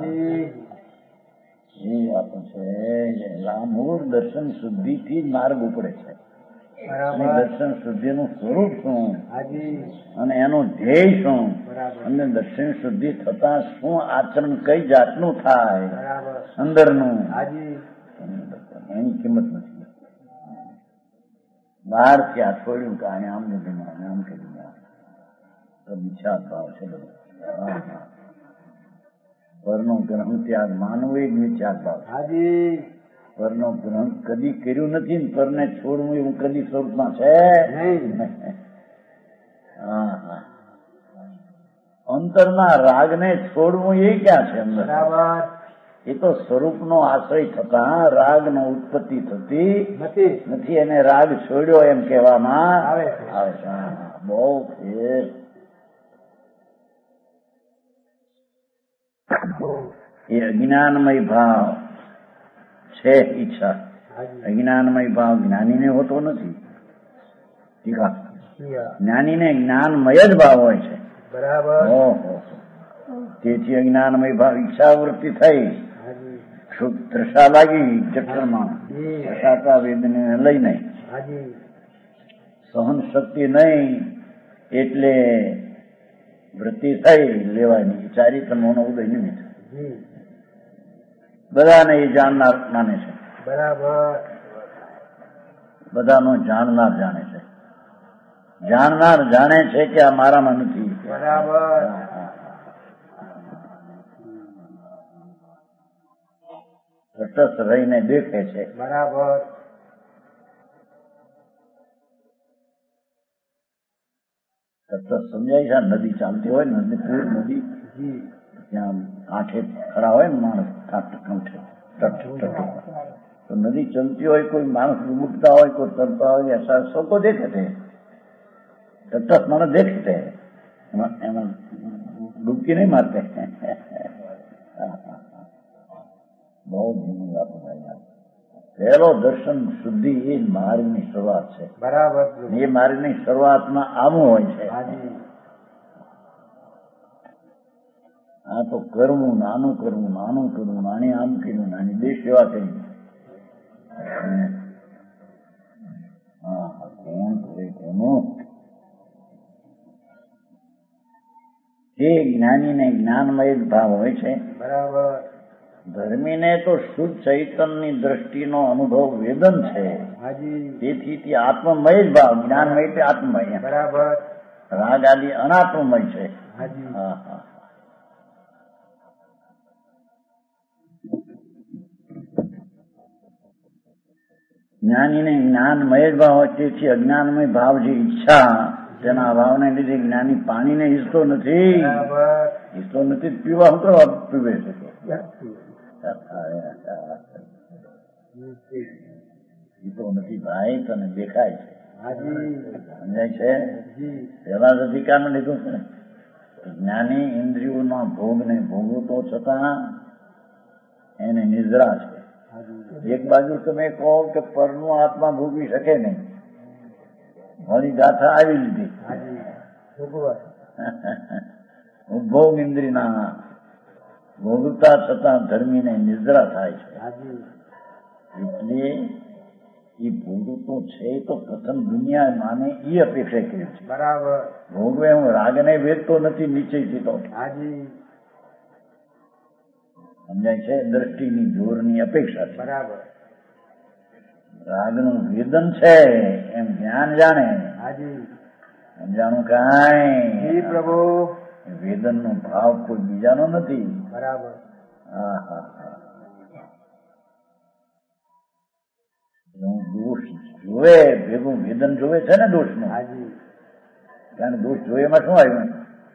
એ વાત છે. મૂળ દર્શન શુદ્ધિ થી જ માર્ગ ઉપડે છે. દર્શન શુદ્ધિ નું સ્વરૂપ શું અને એનું ધ્યેય શું, અને દર્શન શુદ્ધિ થતા શું આચરણ કઈ જાતનું થાય અંદરનું, એની કિંમત નથી. બહાર ત્યાં છોડ્યું કે આને આમ નથી, આને આમ કરી ઈચ્છા ભાવ છે બધું. પરનો ગ્રહણ ત્યાગ માનવું એ ત્યાગ ભાવ. પરનો ગ્રહણ કદી કર્યું નથી ને પરને છોડવું એવું કદી સ્વરૂપમાં છે. હા હા. અંતરના રાગને છોડવું એ ક્યાં છે અંદર? એ તો સ્વરૂપનો આશ્રય થતા રાગનો ઉત્પત્તિ થતી નથી. એને રાગ છોડ્યો એમ કહેવામાં આવે છે. બહુ ફેર. એ અજ્ઞાનમય ભાવ છે ઈચ્છા. અજ્ઞાનમય ભાવ જ્ઞાનીને હોતો નથી. ટીકા જ્ઞાનીને જ્ઞાનમય જ ભાવ હોય છે. બરાબર. ઓહો, તેથી અજ્ઞાનમય ભાવ ઈચ્છાવૃત્તિ થઈ, તૃષા લાગી જઠરમાં, રસાતા વેદને લઈને સહન શક્તિ નહીં એટલે વૃત્તિ થઈ લેવાની, ચારી તન્મોનો ઉદય નિમિત્ત બધાને એ જાણનાર માને છે. બરાબર. બધાનો જાણનાર જાણે છે. જાણનાર જાણે છે કે આ મારામાં નથી. બરાબર. તટસ્થ રહીને દેખે છે. બરાબર. તટસ્થ સમજાય છે. નદી ચાલતી હોય, નદી પૂર નદી ત્યાં કાંઠે ખડા હોય ને માણસ, તો નદી ચલતી હોય, કોઈ માણસ ડૂબતા હોય, કોઈ તરતા હોય, ऐसा सबको देखे थे. तटस्थ मानस देखते हैं, एम डुबकी नहीं मारते. बहुत ધીમી વાત ભાઈ. પહેલો દર્શન શુદ્ધિ એ માર્ગની શરૂઆત છે. બરાબર. એ માર્ગની શરૂઆતમાં આવું હોય છે. આ તો કરવું, નાનું કરવું, નાનું કરવું, નાની આમ કર્યું, નાની દેશ સેવા કરી. કોણ કરે કોનું? જે જ્ઞાનીને જ્ઞાનમય જ ભાવ હોય છે. બરાબર. ધર્મીને તો શુદ્ધ ચૈતન્યની દ્રષ્ટિનો અનુભવ વેદન છે. તેથી તે આત્મમય જ ભાવ, જ્ઞાનમય તે આત્મમય. બરાબર. રાગ આદિ અનાત્મમય છે. હા હા. જ્ઞાનીને જ્ઞાનમય જ ભાવ હોય, તેથી અજ્ઞાનમય ભાવ જે ઈચ્છા, તેના અભાવને લીધે જ્ઞાની પાણીને ઈચ્છતો નથી. ઈચ્છતો નથી પીવા હું કરવા પીવે છે. ઈચ્છતો નથી ભાઈ, તને દેખાય છે. સમજાય છે. પેલા જ અધિકાર ને લીધું છે. જ્ઞાની ઇન્દ્રિયોના ભોગને ભોગવતો છતાં એને નિદ્રા છે. એક બાજુ તમે કહો કે પરનો આત્મા ભોગવી શકે નહીં, મારી ગાથા આવી લીધી. ઉપભોગ ઇન્દ્રિયના ભોગવતા છતાં ધર્મીને નિદ્રા થાય છે. એટલે એ ભોગવતો છે તો પ્રથમ દુનિયા માને એ અપેક્ષા કરી છે. બરાબર. ભોગવે હું રાગને વેચતો નથી નીચેથી તો. સમજાય છે. દ્રષ્ટિની જોરની અપેક્ષા છે. બરાબર. રાગનું વેદન છે એમ જ્ઞાન જાણે. સમજાણું કાંઈ પ્રભુ. વેદનનો ભાવ કોઈ બીજાનો નથી. બરાબર. હા હા હા. દોષ જોવે ભેગું વેદન જોવે છે ને દોષનું. કારણ દોષ જોવે એમાં શું આવ્યું?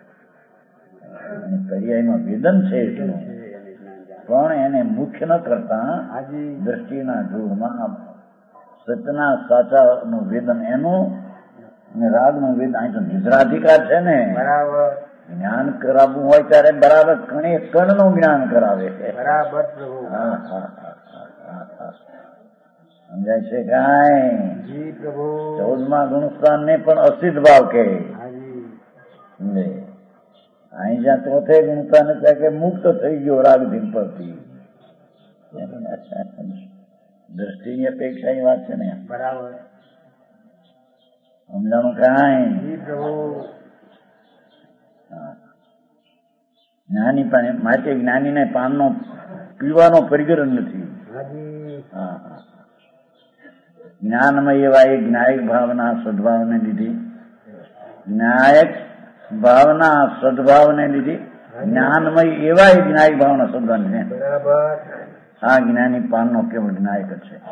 પર્યાયમાં વેદન છે એટલું, પણ એને મુખ્ય ન કરતા દ્રષ્ટિના જોરમાં સતના સાચાનું વેદન એનું, અને રાગનું વેદન. અહીં તો નિદ્રાધિકાર છે ને. બરાબર. જ્ઞાન કરાવવું હોય ત્યારે બરાબર કણે કણનું જ્ઞાન કરાવે છે. બરાબર. હા હા હા. સમજાય છે કાંઈ? 14મા ગુણસ્થાન ને પણ અસિદ્ધ ભાવ કે. અહીં જ્યાં ચોથે ગુણસ્થાન ત્યાં કે મુક્ત થઈ ગયો રાગધીન પરથી. દ્રષ્ટિની અપેક્ષાની વાત છે ને. બરાબર. સમજાણું કાંઈ? જ્ઞાની પણ માટે જ્ઞાનીને પાનનો પીવાનો પરિગ્રહ નથી. હા હા. જ્ઞાનમય એવા એ જ્ઞાયક ભાવના સદભાવને લીધી, જ્ઞાયક ભાવના સદભાવને લીધી, જ્ઞાનમય એવા એ જ્ઞાયક ભાવના સદભાવ છે. આ જ્ઞાની પાનનો કેવળ જ્ઞાયક જ છે.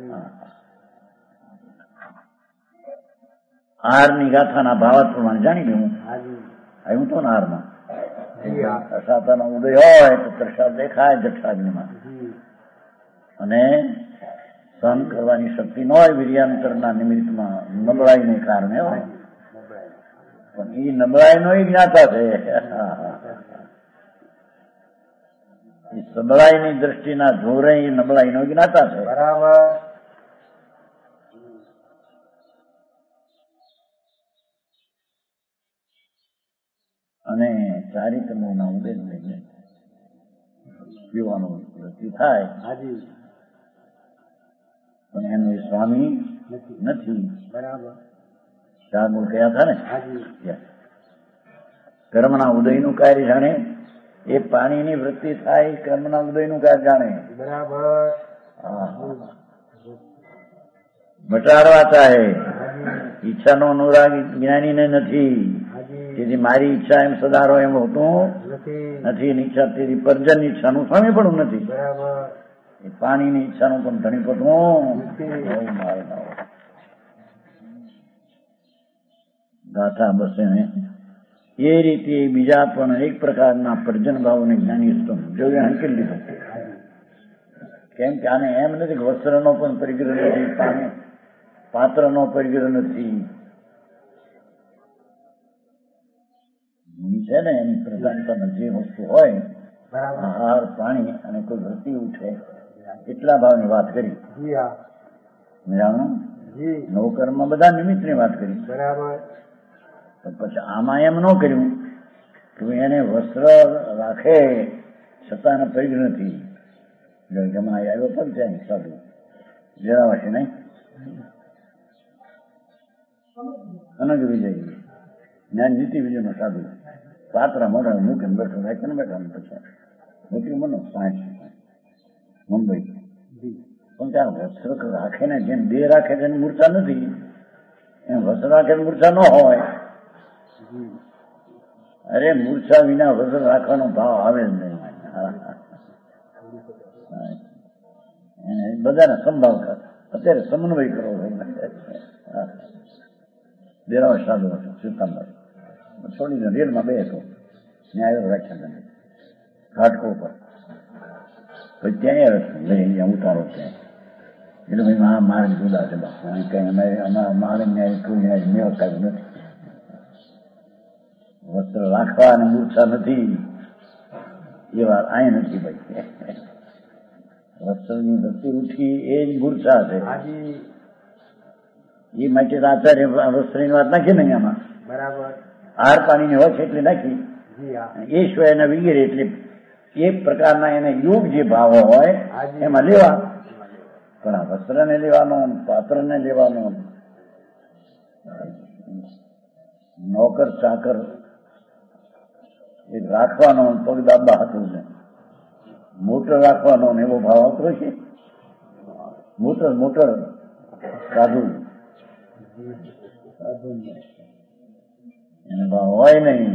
આહારની ગાથાના ભાવાર્થ પ્રમાણે જાણી લેવું. આવ્યું તો ને આહારમાં અસાતાનો ઉદય હોય તો તૃષા દેખાય જઠરાગ્નિમાં, અને સહન કરવાની શક્તિ ન હોય વીર્યાંતરના નિમિત્તમાં નબળાઈને કારણે હોય, પણ એ નબળાઈનો જ્ઞાતા છે. એ સબળાઈની દ્રષ્ટિના જોરે એ નબળાઈનો જ્ઞાતા છે. બરાબર. અને ચારિત્રમોના ઉદય લઈને પીવાનું વૃત્તિ થાય. પણ એનો એ સ્વામી નથી. બરાબર. ચાર મૂળ કયા હતા ને. કર્મના ઉદયનું કાર્ય જાણે એ પાણીની વૃત્તિ થાય. કર્મના ઉદયનું કાર્ય જાણે. બરાબર. મટાડવા ચાહે. ઈચ્છાનો અનુરાગ જ્ઞાનીને નથી. તેથી મારી ઈચ્છા એમ સદારો એમ હોતું નથી. ઈચ્છા તેથી પર્જન ઈચ્છાનું સ્વામી પણ નથી. એ પાણીની ઈચ્છાનું પણ ધણી પડવું ગાથા બસે ને એ રીતે બીજા પણ એક પ્રકારના પર્જન ભાવને જ્ઞાની જોયું હંકેલ લીધું. કેમ કે આને એમ નથી કે વસ્ત્રનો પણ પરિગ્રહ નથી, પાત્રનો પરિગ્રહ નથી. છે ને એની પ્રધાનતા જે વસ્તુ હોય આહાર પાણી અને કોઈ વૃત્તિ ઉઠે એટલા ભાવની વાત કરી. નવકર્મમાં બધા નિમિત્તની વાત કરી. પછી આમાં એમ ન કર્યું કે એને વસ્ત્ર રાખે છતાં એને પરિગ્રહ નથી. હમણાં આવ્યો પણ છે સાધુ જેરાવાસી નહીં અનગ વિજય જ્ઞાન નીતિ વિજયનો સાધુ પાત્ર મોઢા મૂકીને બેઠો રાખીને બેઠા પછી મૂકી મનો 60 મુંબઈ પણ ત્યાં વસ્ત્ર રાખે ને જેમ દેહ રાખે છે એની મૂર્છા નથી. એમ વસ્ત્ર રાખે મૂર્છા ન હોય. અરે મૂર્છા વિના વસ્ત્ર રાખવાનો ભાવ આવે જ નહીં. બધાને સંભાવ અત્યારે સમન્વય કરો. દેરાવા સાધુ હતો સીતાંબર છોડીને રેલમાં બેસો ત્યાં આવ્યો વ્યાખ્યાન ઘાટકો ઉપર પછી ત્યાં આવ્યો લઈ ઉતારો છે એટલે ભાઈ મારે જુદા છે બાપુ કઈ મારે ન્યાય કોઈ ન્યાય મેળ કાઢ્યું નથી. વસ્ત્ર રાખવા અને મૂર્છા નથી એ વાત અહીં નથી ભાઈ. વસ્ત્રની વૃત્તિ ઉઠી એ જ મૂર્છા છે. એ માટે આચાર્ય વસ્ત્રની વાત નાખી ને આમાં બરાબર આહાર પાણીની હોય છે એટલે નાખી. એ સિવાયના વગેરે એટલે એક પ્રકારના એને યોગ જે ભાવો હોય એમાં લેવા. પણ આ વસ્ત્રને લેવાનો, પાત્રને લેવાનો, નોકર ચાકર એ રાખવાનો, પગ દાબા હતું છે, મોટર રાખવાનો ને એવો ભાવ આવતો છે. મોટર સાધુ એને ભાવ હોય નહીં.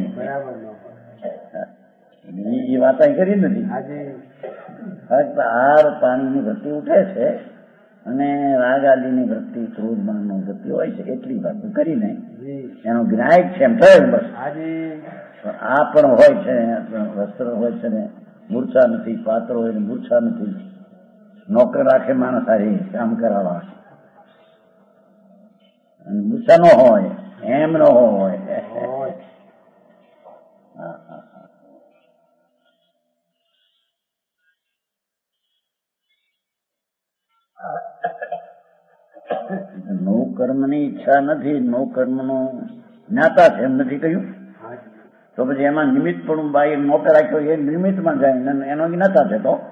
એ વાત કરી નથી. ફક્ત આહાર પાણીની વૃત્તિ ઉઠે છે અને રાગ આદિની વૃત્તિ, ક્રોધમાનની વૃત્તિ હોય છે એટલી વાત કરીને એનો ગ્રાહક છે એમ થયો બસ. આ પણ હોય છે, વસ્ત્ર હોય છે ને મૂર્છા નથી, પાત્ર હોય ને મૂર્છા નથી, નોકર રાખે માણસ સારી કામ કરાવવા અને મૂર્છા ન હોય એમ ન હોય. નો કર્મની ઈચ્છા નથી, નો કર્મનો જ્ઞાતા છે એમ નથી કહ્યું. તો પછી એમાં નિમિત્ત પણ બાઈ મોટો રાખ્યો એ નિમિત્તમાં જાય એનો જ્ઞાતા છે. તો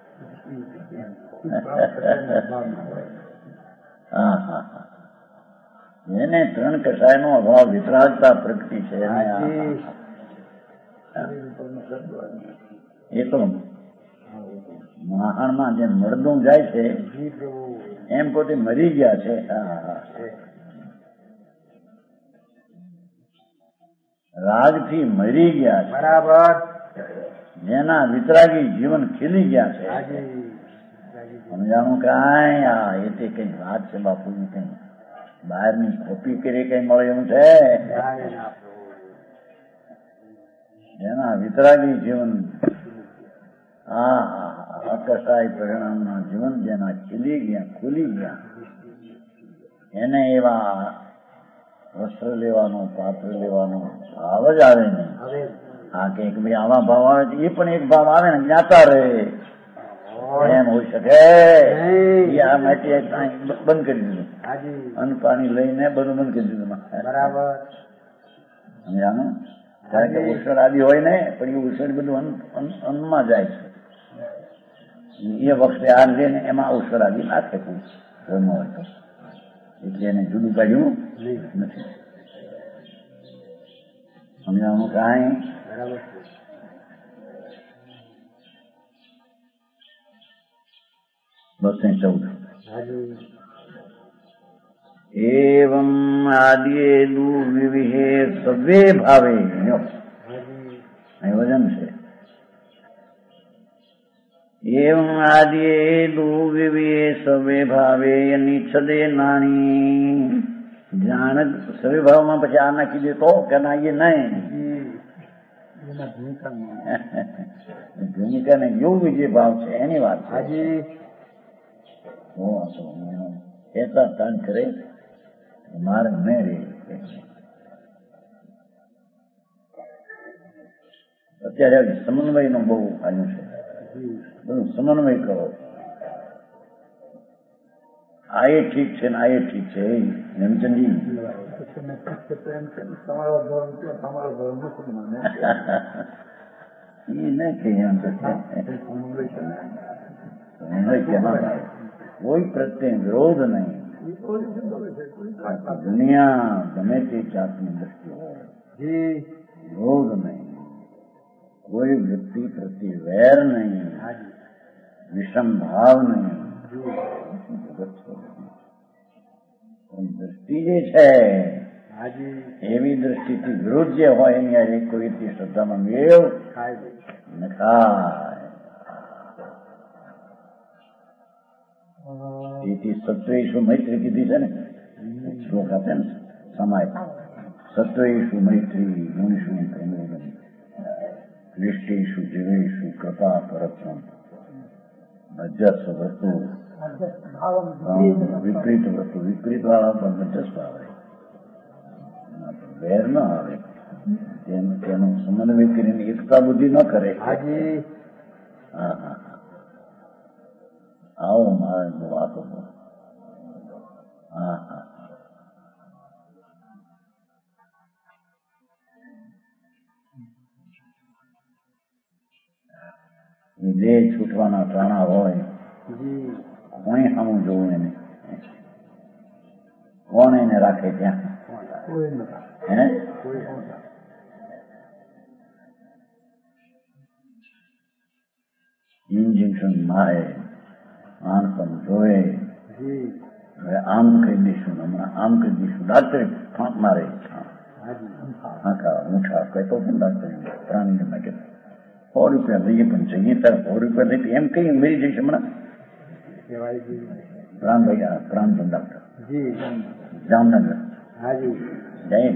એને ત્રણ કસાયનો અભાવ વિતરાગતા પ્રગતિ છે. એ તો મહાણમાં જેમ મળદું જાય છે એમ પોતે મરી ગયા છે. રાગથી મરી ગયા છે. બરાબર. જેના વિતરાગી જીવન ખીલી ગયા છે. સમજાણું કાંઈ એ તે કઈ વાત છે બાપુ, કઈ બહારની કોપી કરી કઈ મળે એવું છે. જેના વિતરાગી જીવન અકસાય પરિણામના જીવન જેના ખીલી ગયા, ખુલી ગયા, એને એવા વસ્ત્ર લેવાનો, પાત્ર લેવાનો ભાવ જ આવે નહીં. હા કે ભાઈ આવા ભાવ આવે એ પણ એક ભાવ આવે ને જ્ઞાતા રહે એમ હોઈ શકે. આ માટે બંધ કરી દીધું, અન્ન પાણી લઈને બધું બંધ કરી દીધું. બરાબર. સમજાનું કારણ કે ઉસળ આદિ હોય ને પણ એ ઉસળ બધું અન્નમાં જાય છે. એ વખતે આ લે ને એમાં ઉસળ આદિ નાખે ઘરમાં હોય તો, એટલે એને જુદું કાઢ્યું નથી. સમજાવવાનું કાંઈ બરાબર. બસો 14. એવં આદિએ દુર્વિવિહે સવે ભાવે વજન છે. એવં આદિએ દુર્વિવિહે સવે ભાવે નિચ્છદે નાણી જાણ સવે ભાવમાં પછી આ નાખી દે તો કે ના એ નહીં ભૂમિકા ને યોગ જે ભાવ છે એની વાત છે. ऐसा तन करे मार्ग में रे. અત્યારે સમન્વય નું બહુ આવ્યું છે. બધું સમન્વય કરો. આ એ ઠીક છે ને આ એ ઠીક છે. નેમચંદજી એ ન કહીએ કોઈ પ્રત્યે વિરોધ નહીં. દુનિયા ગમે તે જાતની દ્રષ્ટિ હોય વિરોધ નહીં. કોઈ વ્યક્તિ પ્રત્યે વેર નહીં, વિષમ ભાવ નહીં. દ્રષ્ટિ જે છે એવી દ્રષ્ટિથી વિરોધ જે હોય એની આજે કોઈ શ્રદ્ધામાં મેળ ન ખાય. એથી સત્વેશુ મૈત્રી કીધી છે ને શ્લોક આપે ને સમાય. સત્વેશુ મૈત્રી ગુણેશુ પ્રેમ ક્લિષ્ટેશુ જીવેશુ કૃપા પરત્વમ મજ્જસ વસ્તુ વિપરીત વસ્તુ. વિપરીત વાળા પણ મજ્જસ આવે, વેર ન આવે. તેનું સમન્વય કરીને એકતા બુદ્ધિ ન કરે. હા હા આવો મારે વાતો. હા હા દેહ છૂટવાના ટાણા હોય કોને સામું જોવું એને? કોણ એને રાખે ત્યાં? હે ઇન્જેક્શન મારે માણસને જોવે. હવે આમ કહી દઈશું, હમણાં આમ કહી દઈશું. ડાક્ટરે ફાંક મારે ઊંઠા કહેતો પણ ડાક્ટર પ્રાણીને માટે 100 રૂપિયા લઈએ પણ જઈએ ત્યારે 100 રૂપિયા લઈ એમ કઈ મરી જઈશ હમણાં. પ્રાણભાઈ પ્રાણચંદ ડાક્ટર જામનગર જાય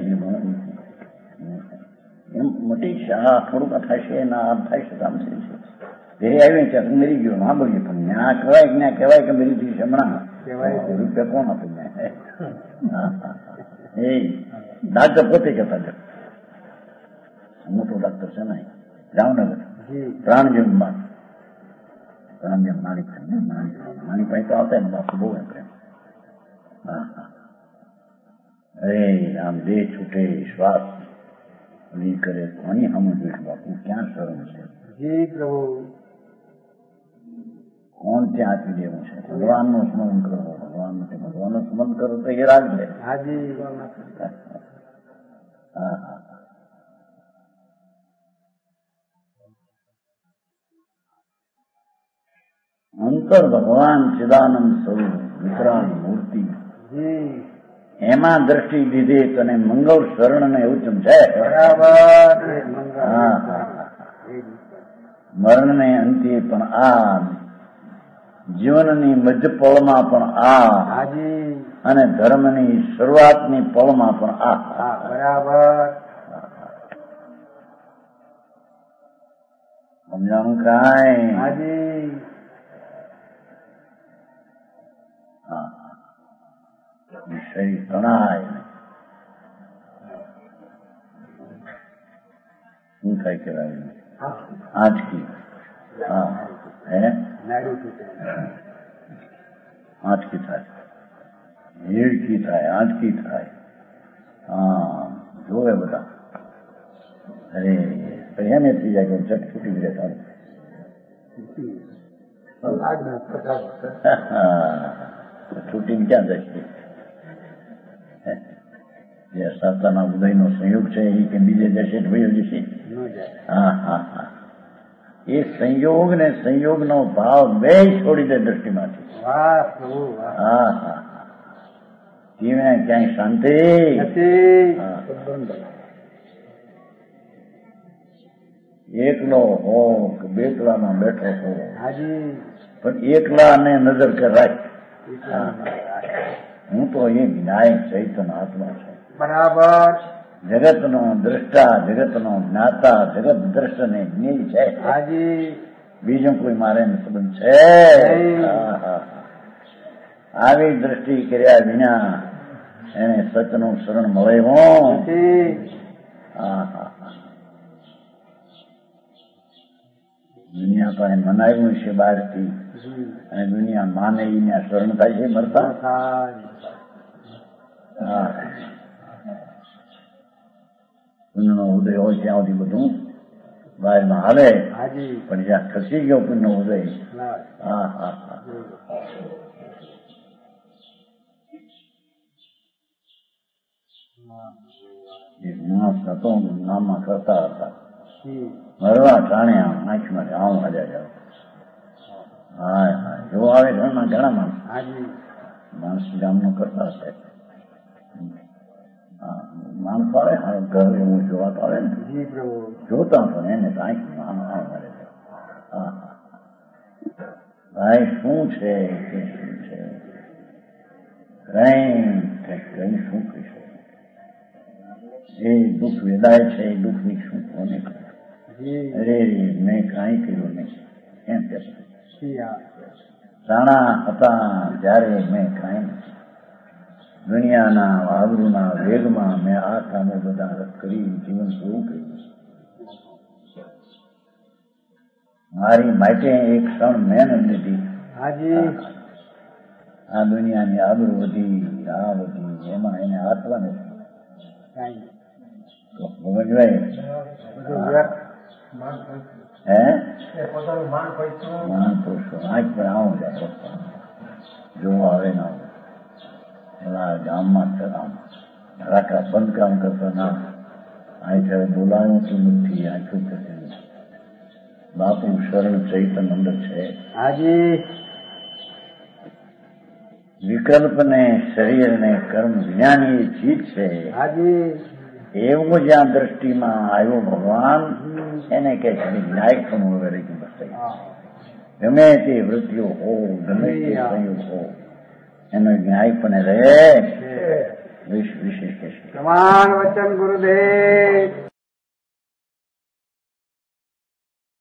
એમ મોટી શાળા થોડુંક થશે એના આમ થાય છે આમ થઈ છે. ઘરે આવીને ત્યાં મરી ગયો સાંભળીએ પણ ત્યાં કહેવાય કે મરી જઈશ હમણાં. રૂપિયા કોણ આપે? એ ડાક્ટર પોતે કહેતા મોટો ડાક્ટર છે ને જામનગર પ્રાણજમ માણિક પાસે તો આવતા ને બાપુ બહુ એમ પ્રેમ. હા હા અરે આમ દેહ છૂટે શ્વાસ નહીં કરે કોની સામે જોઈશ બાપુ? ક્યાં શરમ છે? કોણ ત્યાં આપી દેવું છે? ભગવાનનું સ્મરણ કરો. ભગવાનનું સ્મરણ કરો તો એ રાખજે. હા હા અંતર ભગવાન ચિદાનંદ સ્વરૂપ વિકરાળ મૂર્તિ એમાં દ્રષ્ટિ દીધે તને મંગળ શરણ ને એવું સમજે. હા મરણ ને અંતે પણ આ, જીવનની મધ્ય પળમાં પણ આ, અને ધર્મની શરૂઆતની પળમાં પણ આ. બરાબર સમજાણું કાંઈ? વિષય તણાય શું થાય કહેવાય? આંચકી. હા હે આંચકી થાય, હીડકી થાય, આંચકી થાય. હા જોવે બધા અરે પછી એમ થઈ જાય કે ચટ છૂટી જ રહેતા છૂટીને ક્યાં જશે? જે શાસ્ત્રના ઉદયનો સંયોગ છે એ કે બીજે જશે ભયો જશે. હા હા હા, એ સંયોગ ને સંયોગનો ભાવ બે છોડી દે દ્રષ્ટિમાંથી. હા હા, જીવને ક્યાંય શાંતિ. એકલો હો કે બેકલામાં બેઠો હો, પણ એકલાને નજર કર રાખ. હું તો એ જ્ઞાય ચૈતન આત્મા છું. બરાબર. જગતનો દ્રષ્ટા, જગતનો જ્ઞાતા, જગત દ્રષ્ટ ને જ્ઞેય છે. બીજું કોઈ મારે સંબંધ છે? આવી દ્રષ્ટિ કર્યા વિના એને સતનું શરણ મળે હો. દુનિયા તો એને મનાવ્યું છે બહારથી, અને દુનિયા માને એને શરણ થાય છે મરતા. પુણ્યનો ઉદય હોય ત્યાં સુધી બધું બહારમાં હાલે, પણ જ્યાં ખસી ગયો પુણ્યનો ઉદય, હા હા હા, એક માણસ હતો, નામમાં કરતા હતા, મરવા ટાણે આંખમાં આવું હાજર જાવ. હા હા, જો આવે ઘણા માણસ ગામનો કરતા છે. માણસ આવે ઘર એવું જોવા તો આવે ને, જોતા પણ એને આંખમાં આમ મળે છે. હા ભાઈ શું છે કે શું છે, કઈ શું કહી શકે? એ દુઃખ વેદાય છે, એ દુઃખની શું કોને કહે? અરે મેં કાંઈ કર્યું નહીં એમ કે રાણા હતા ત્યારે મેં કાંઈ નથી. દુનિયાના આબરૂના વેગમાં મેં આ કામો બધા કરી જીવન પૂરું કર્યું. મારી માટે એક ક્ષણ મેં લીધી. આ દુનિયાની આબરૂ વધી, આ વધી, એમાં એને હાથવા નથી. ભગવાનભાઈ માન પુરુષો આંખ પર આવું જાય, જોવા આવે ના આવે. એના ગામમાં ધડાકા બંધ કામ કરતા ના, અહીં ત્યારે બોલાયું તું નથી, આંખું થતી. બાપુ શરણ ચૈતન અંદર છે. વિકલ્પને શરીરને કર્મ જ્ઞાની એ ચીજ છે. એવું જ્યાં દ્રષ્ટિમાં આવ્યો ભગવાન, એને કે છે ન્યાયિક પણ હવે રહી બસ. ગમે તે વૃત્તિઓ હો, ગમે તે સંયોગ હો, એનો ન્યાય પણ રહે. વિશેષ કહેશે સમાન વચન ગુરુદેવ.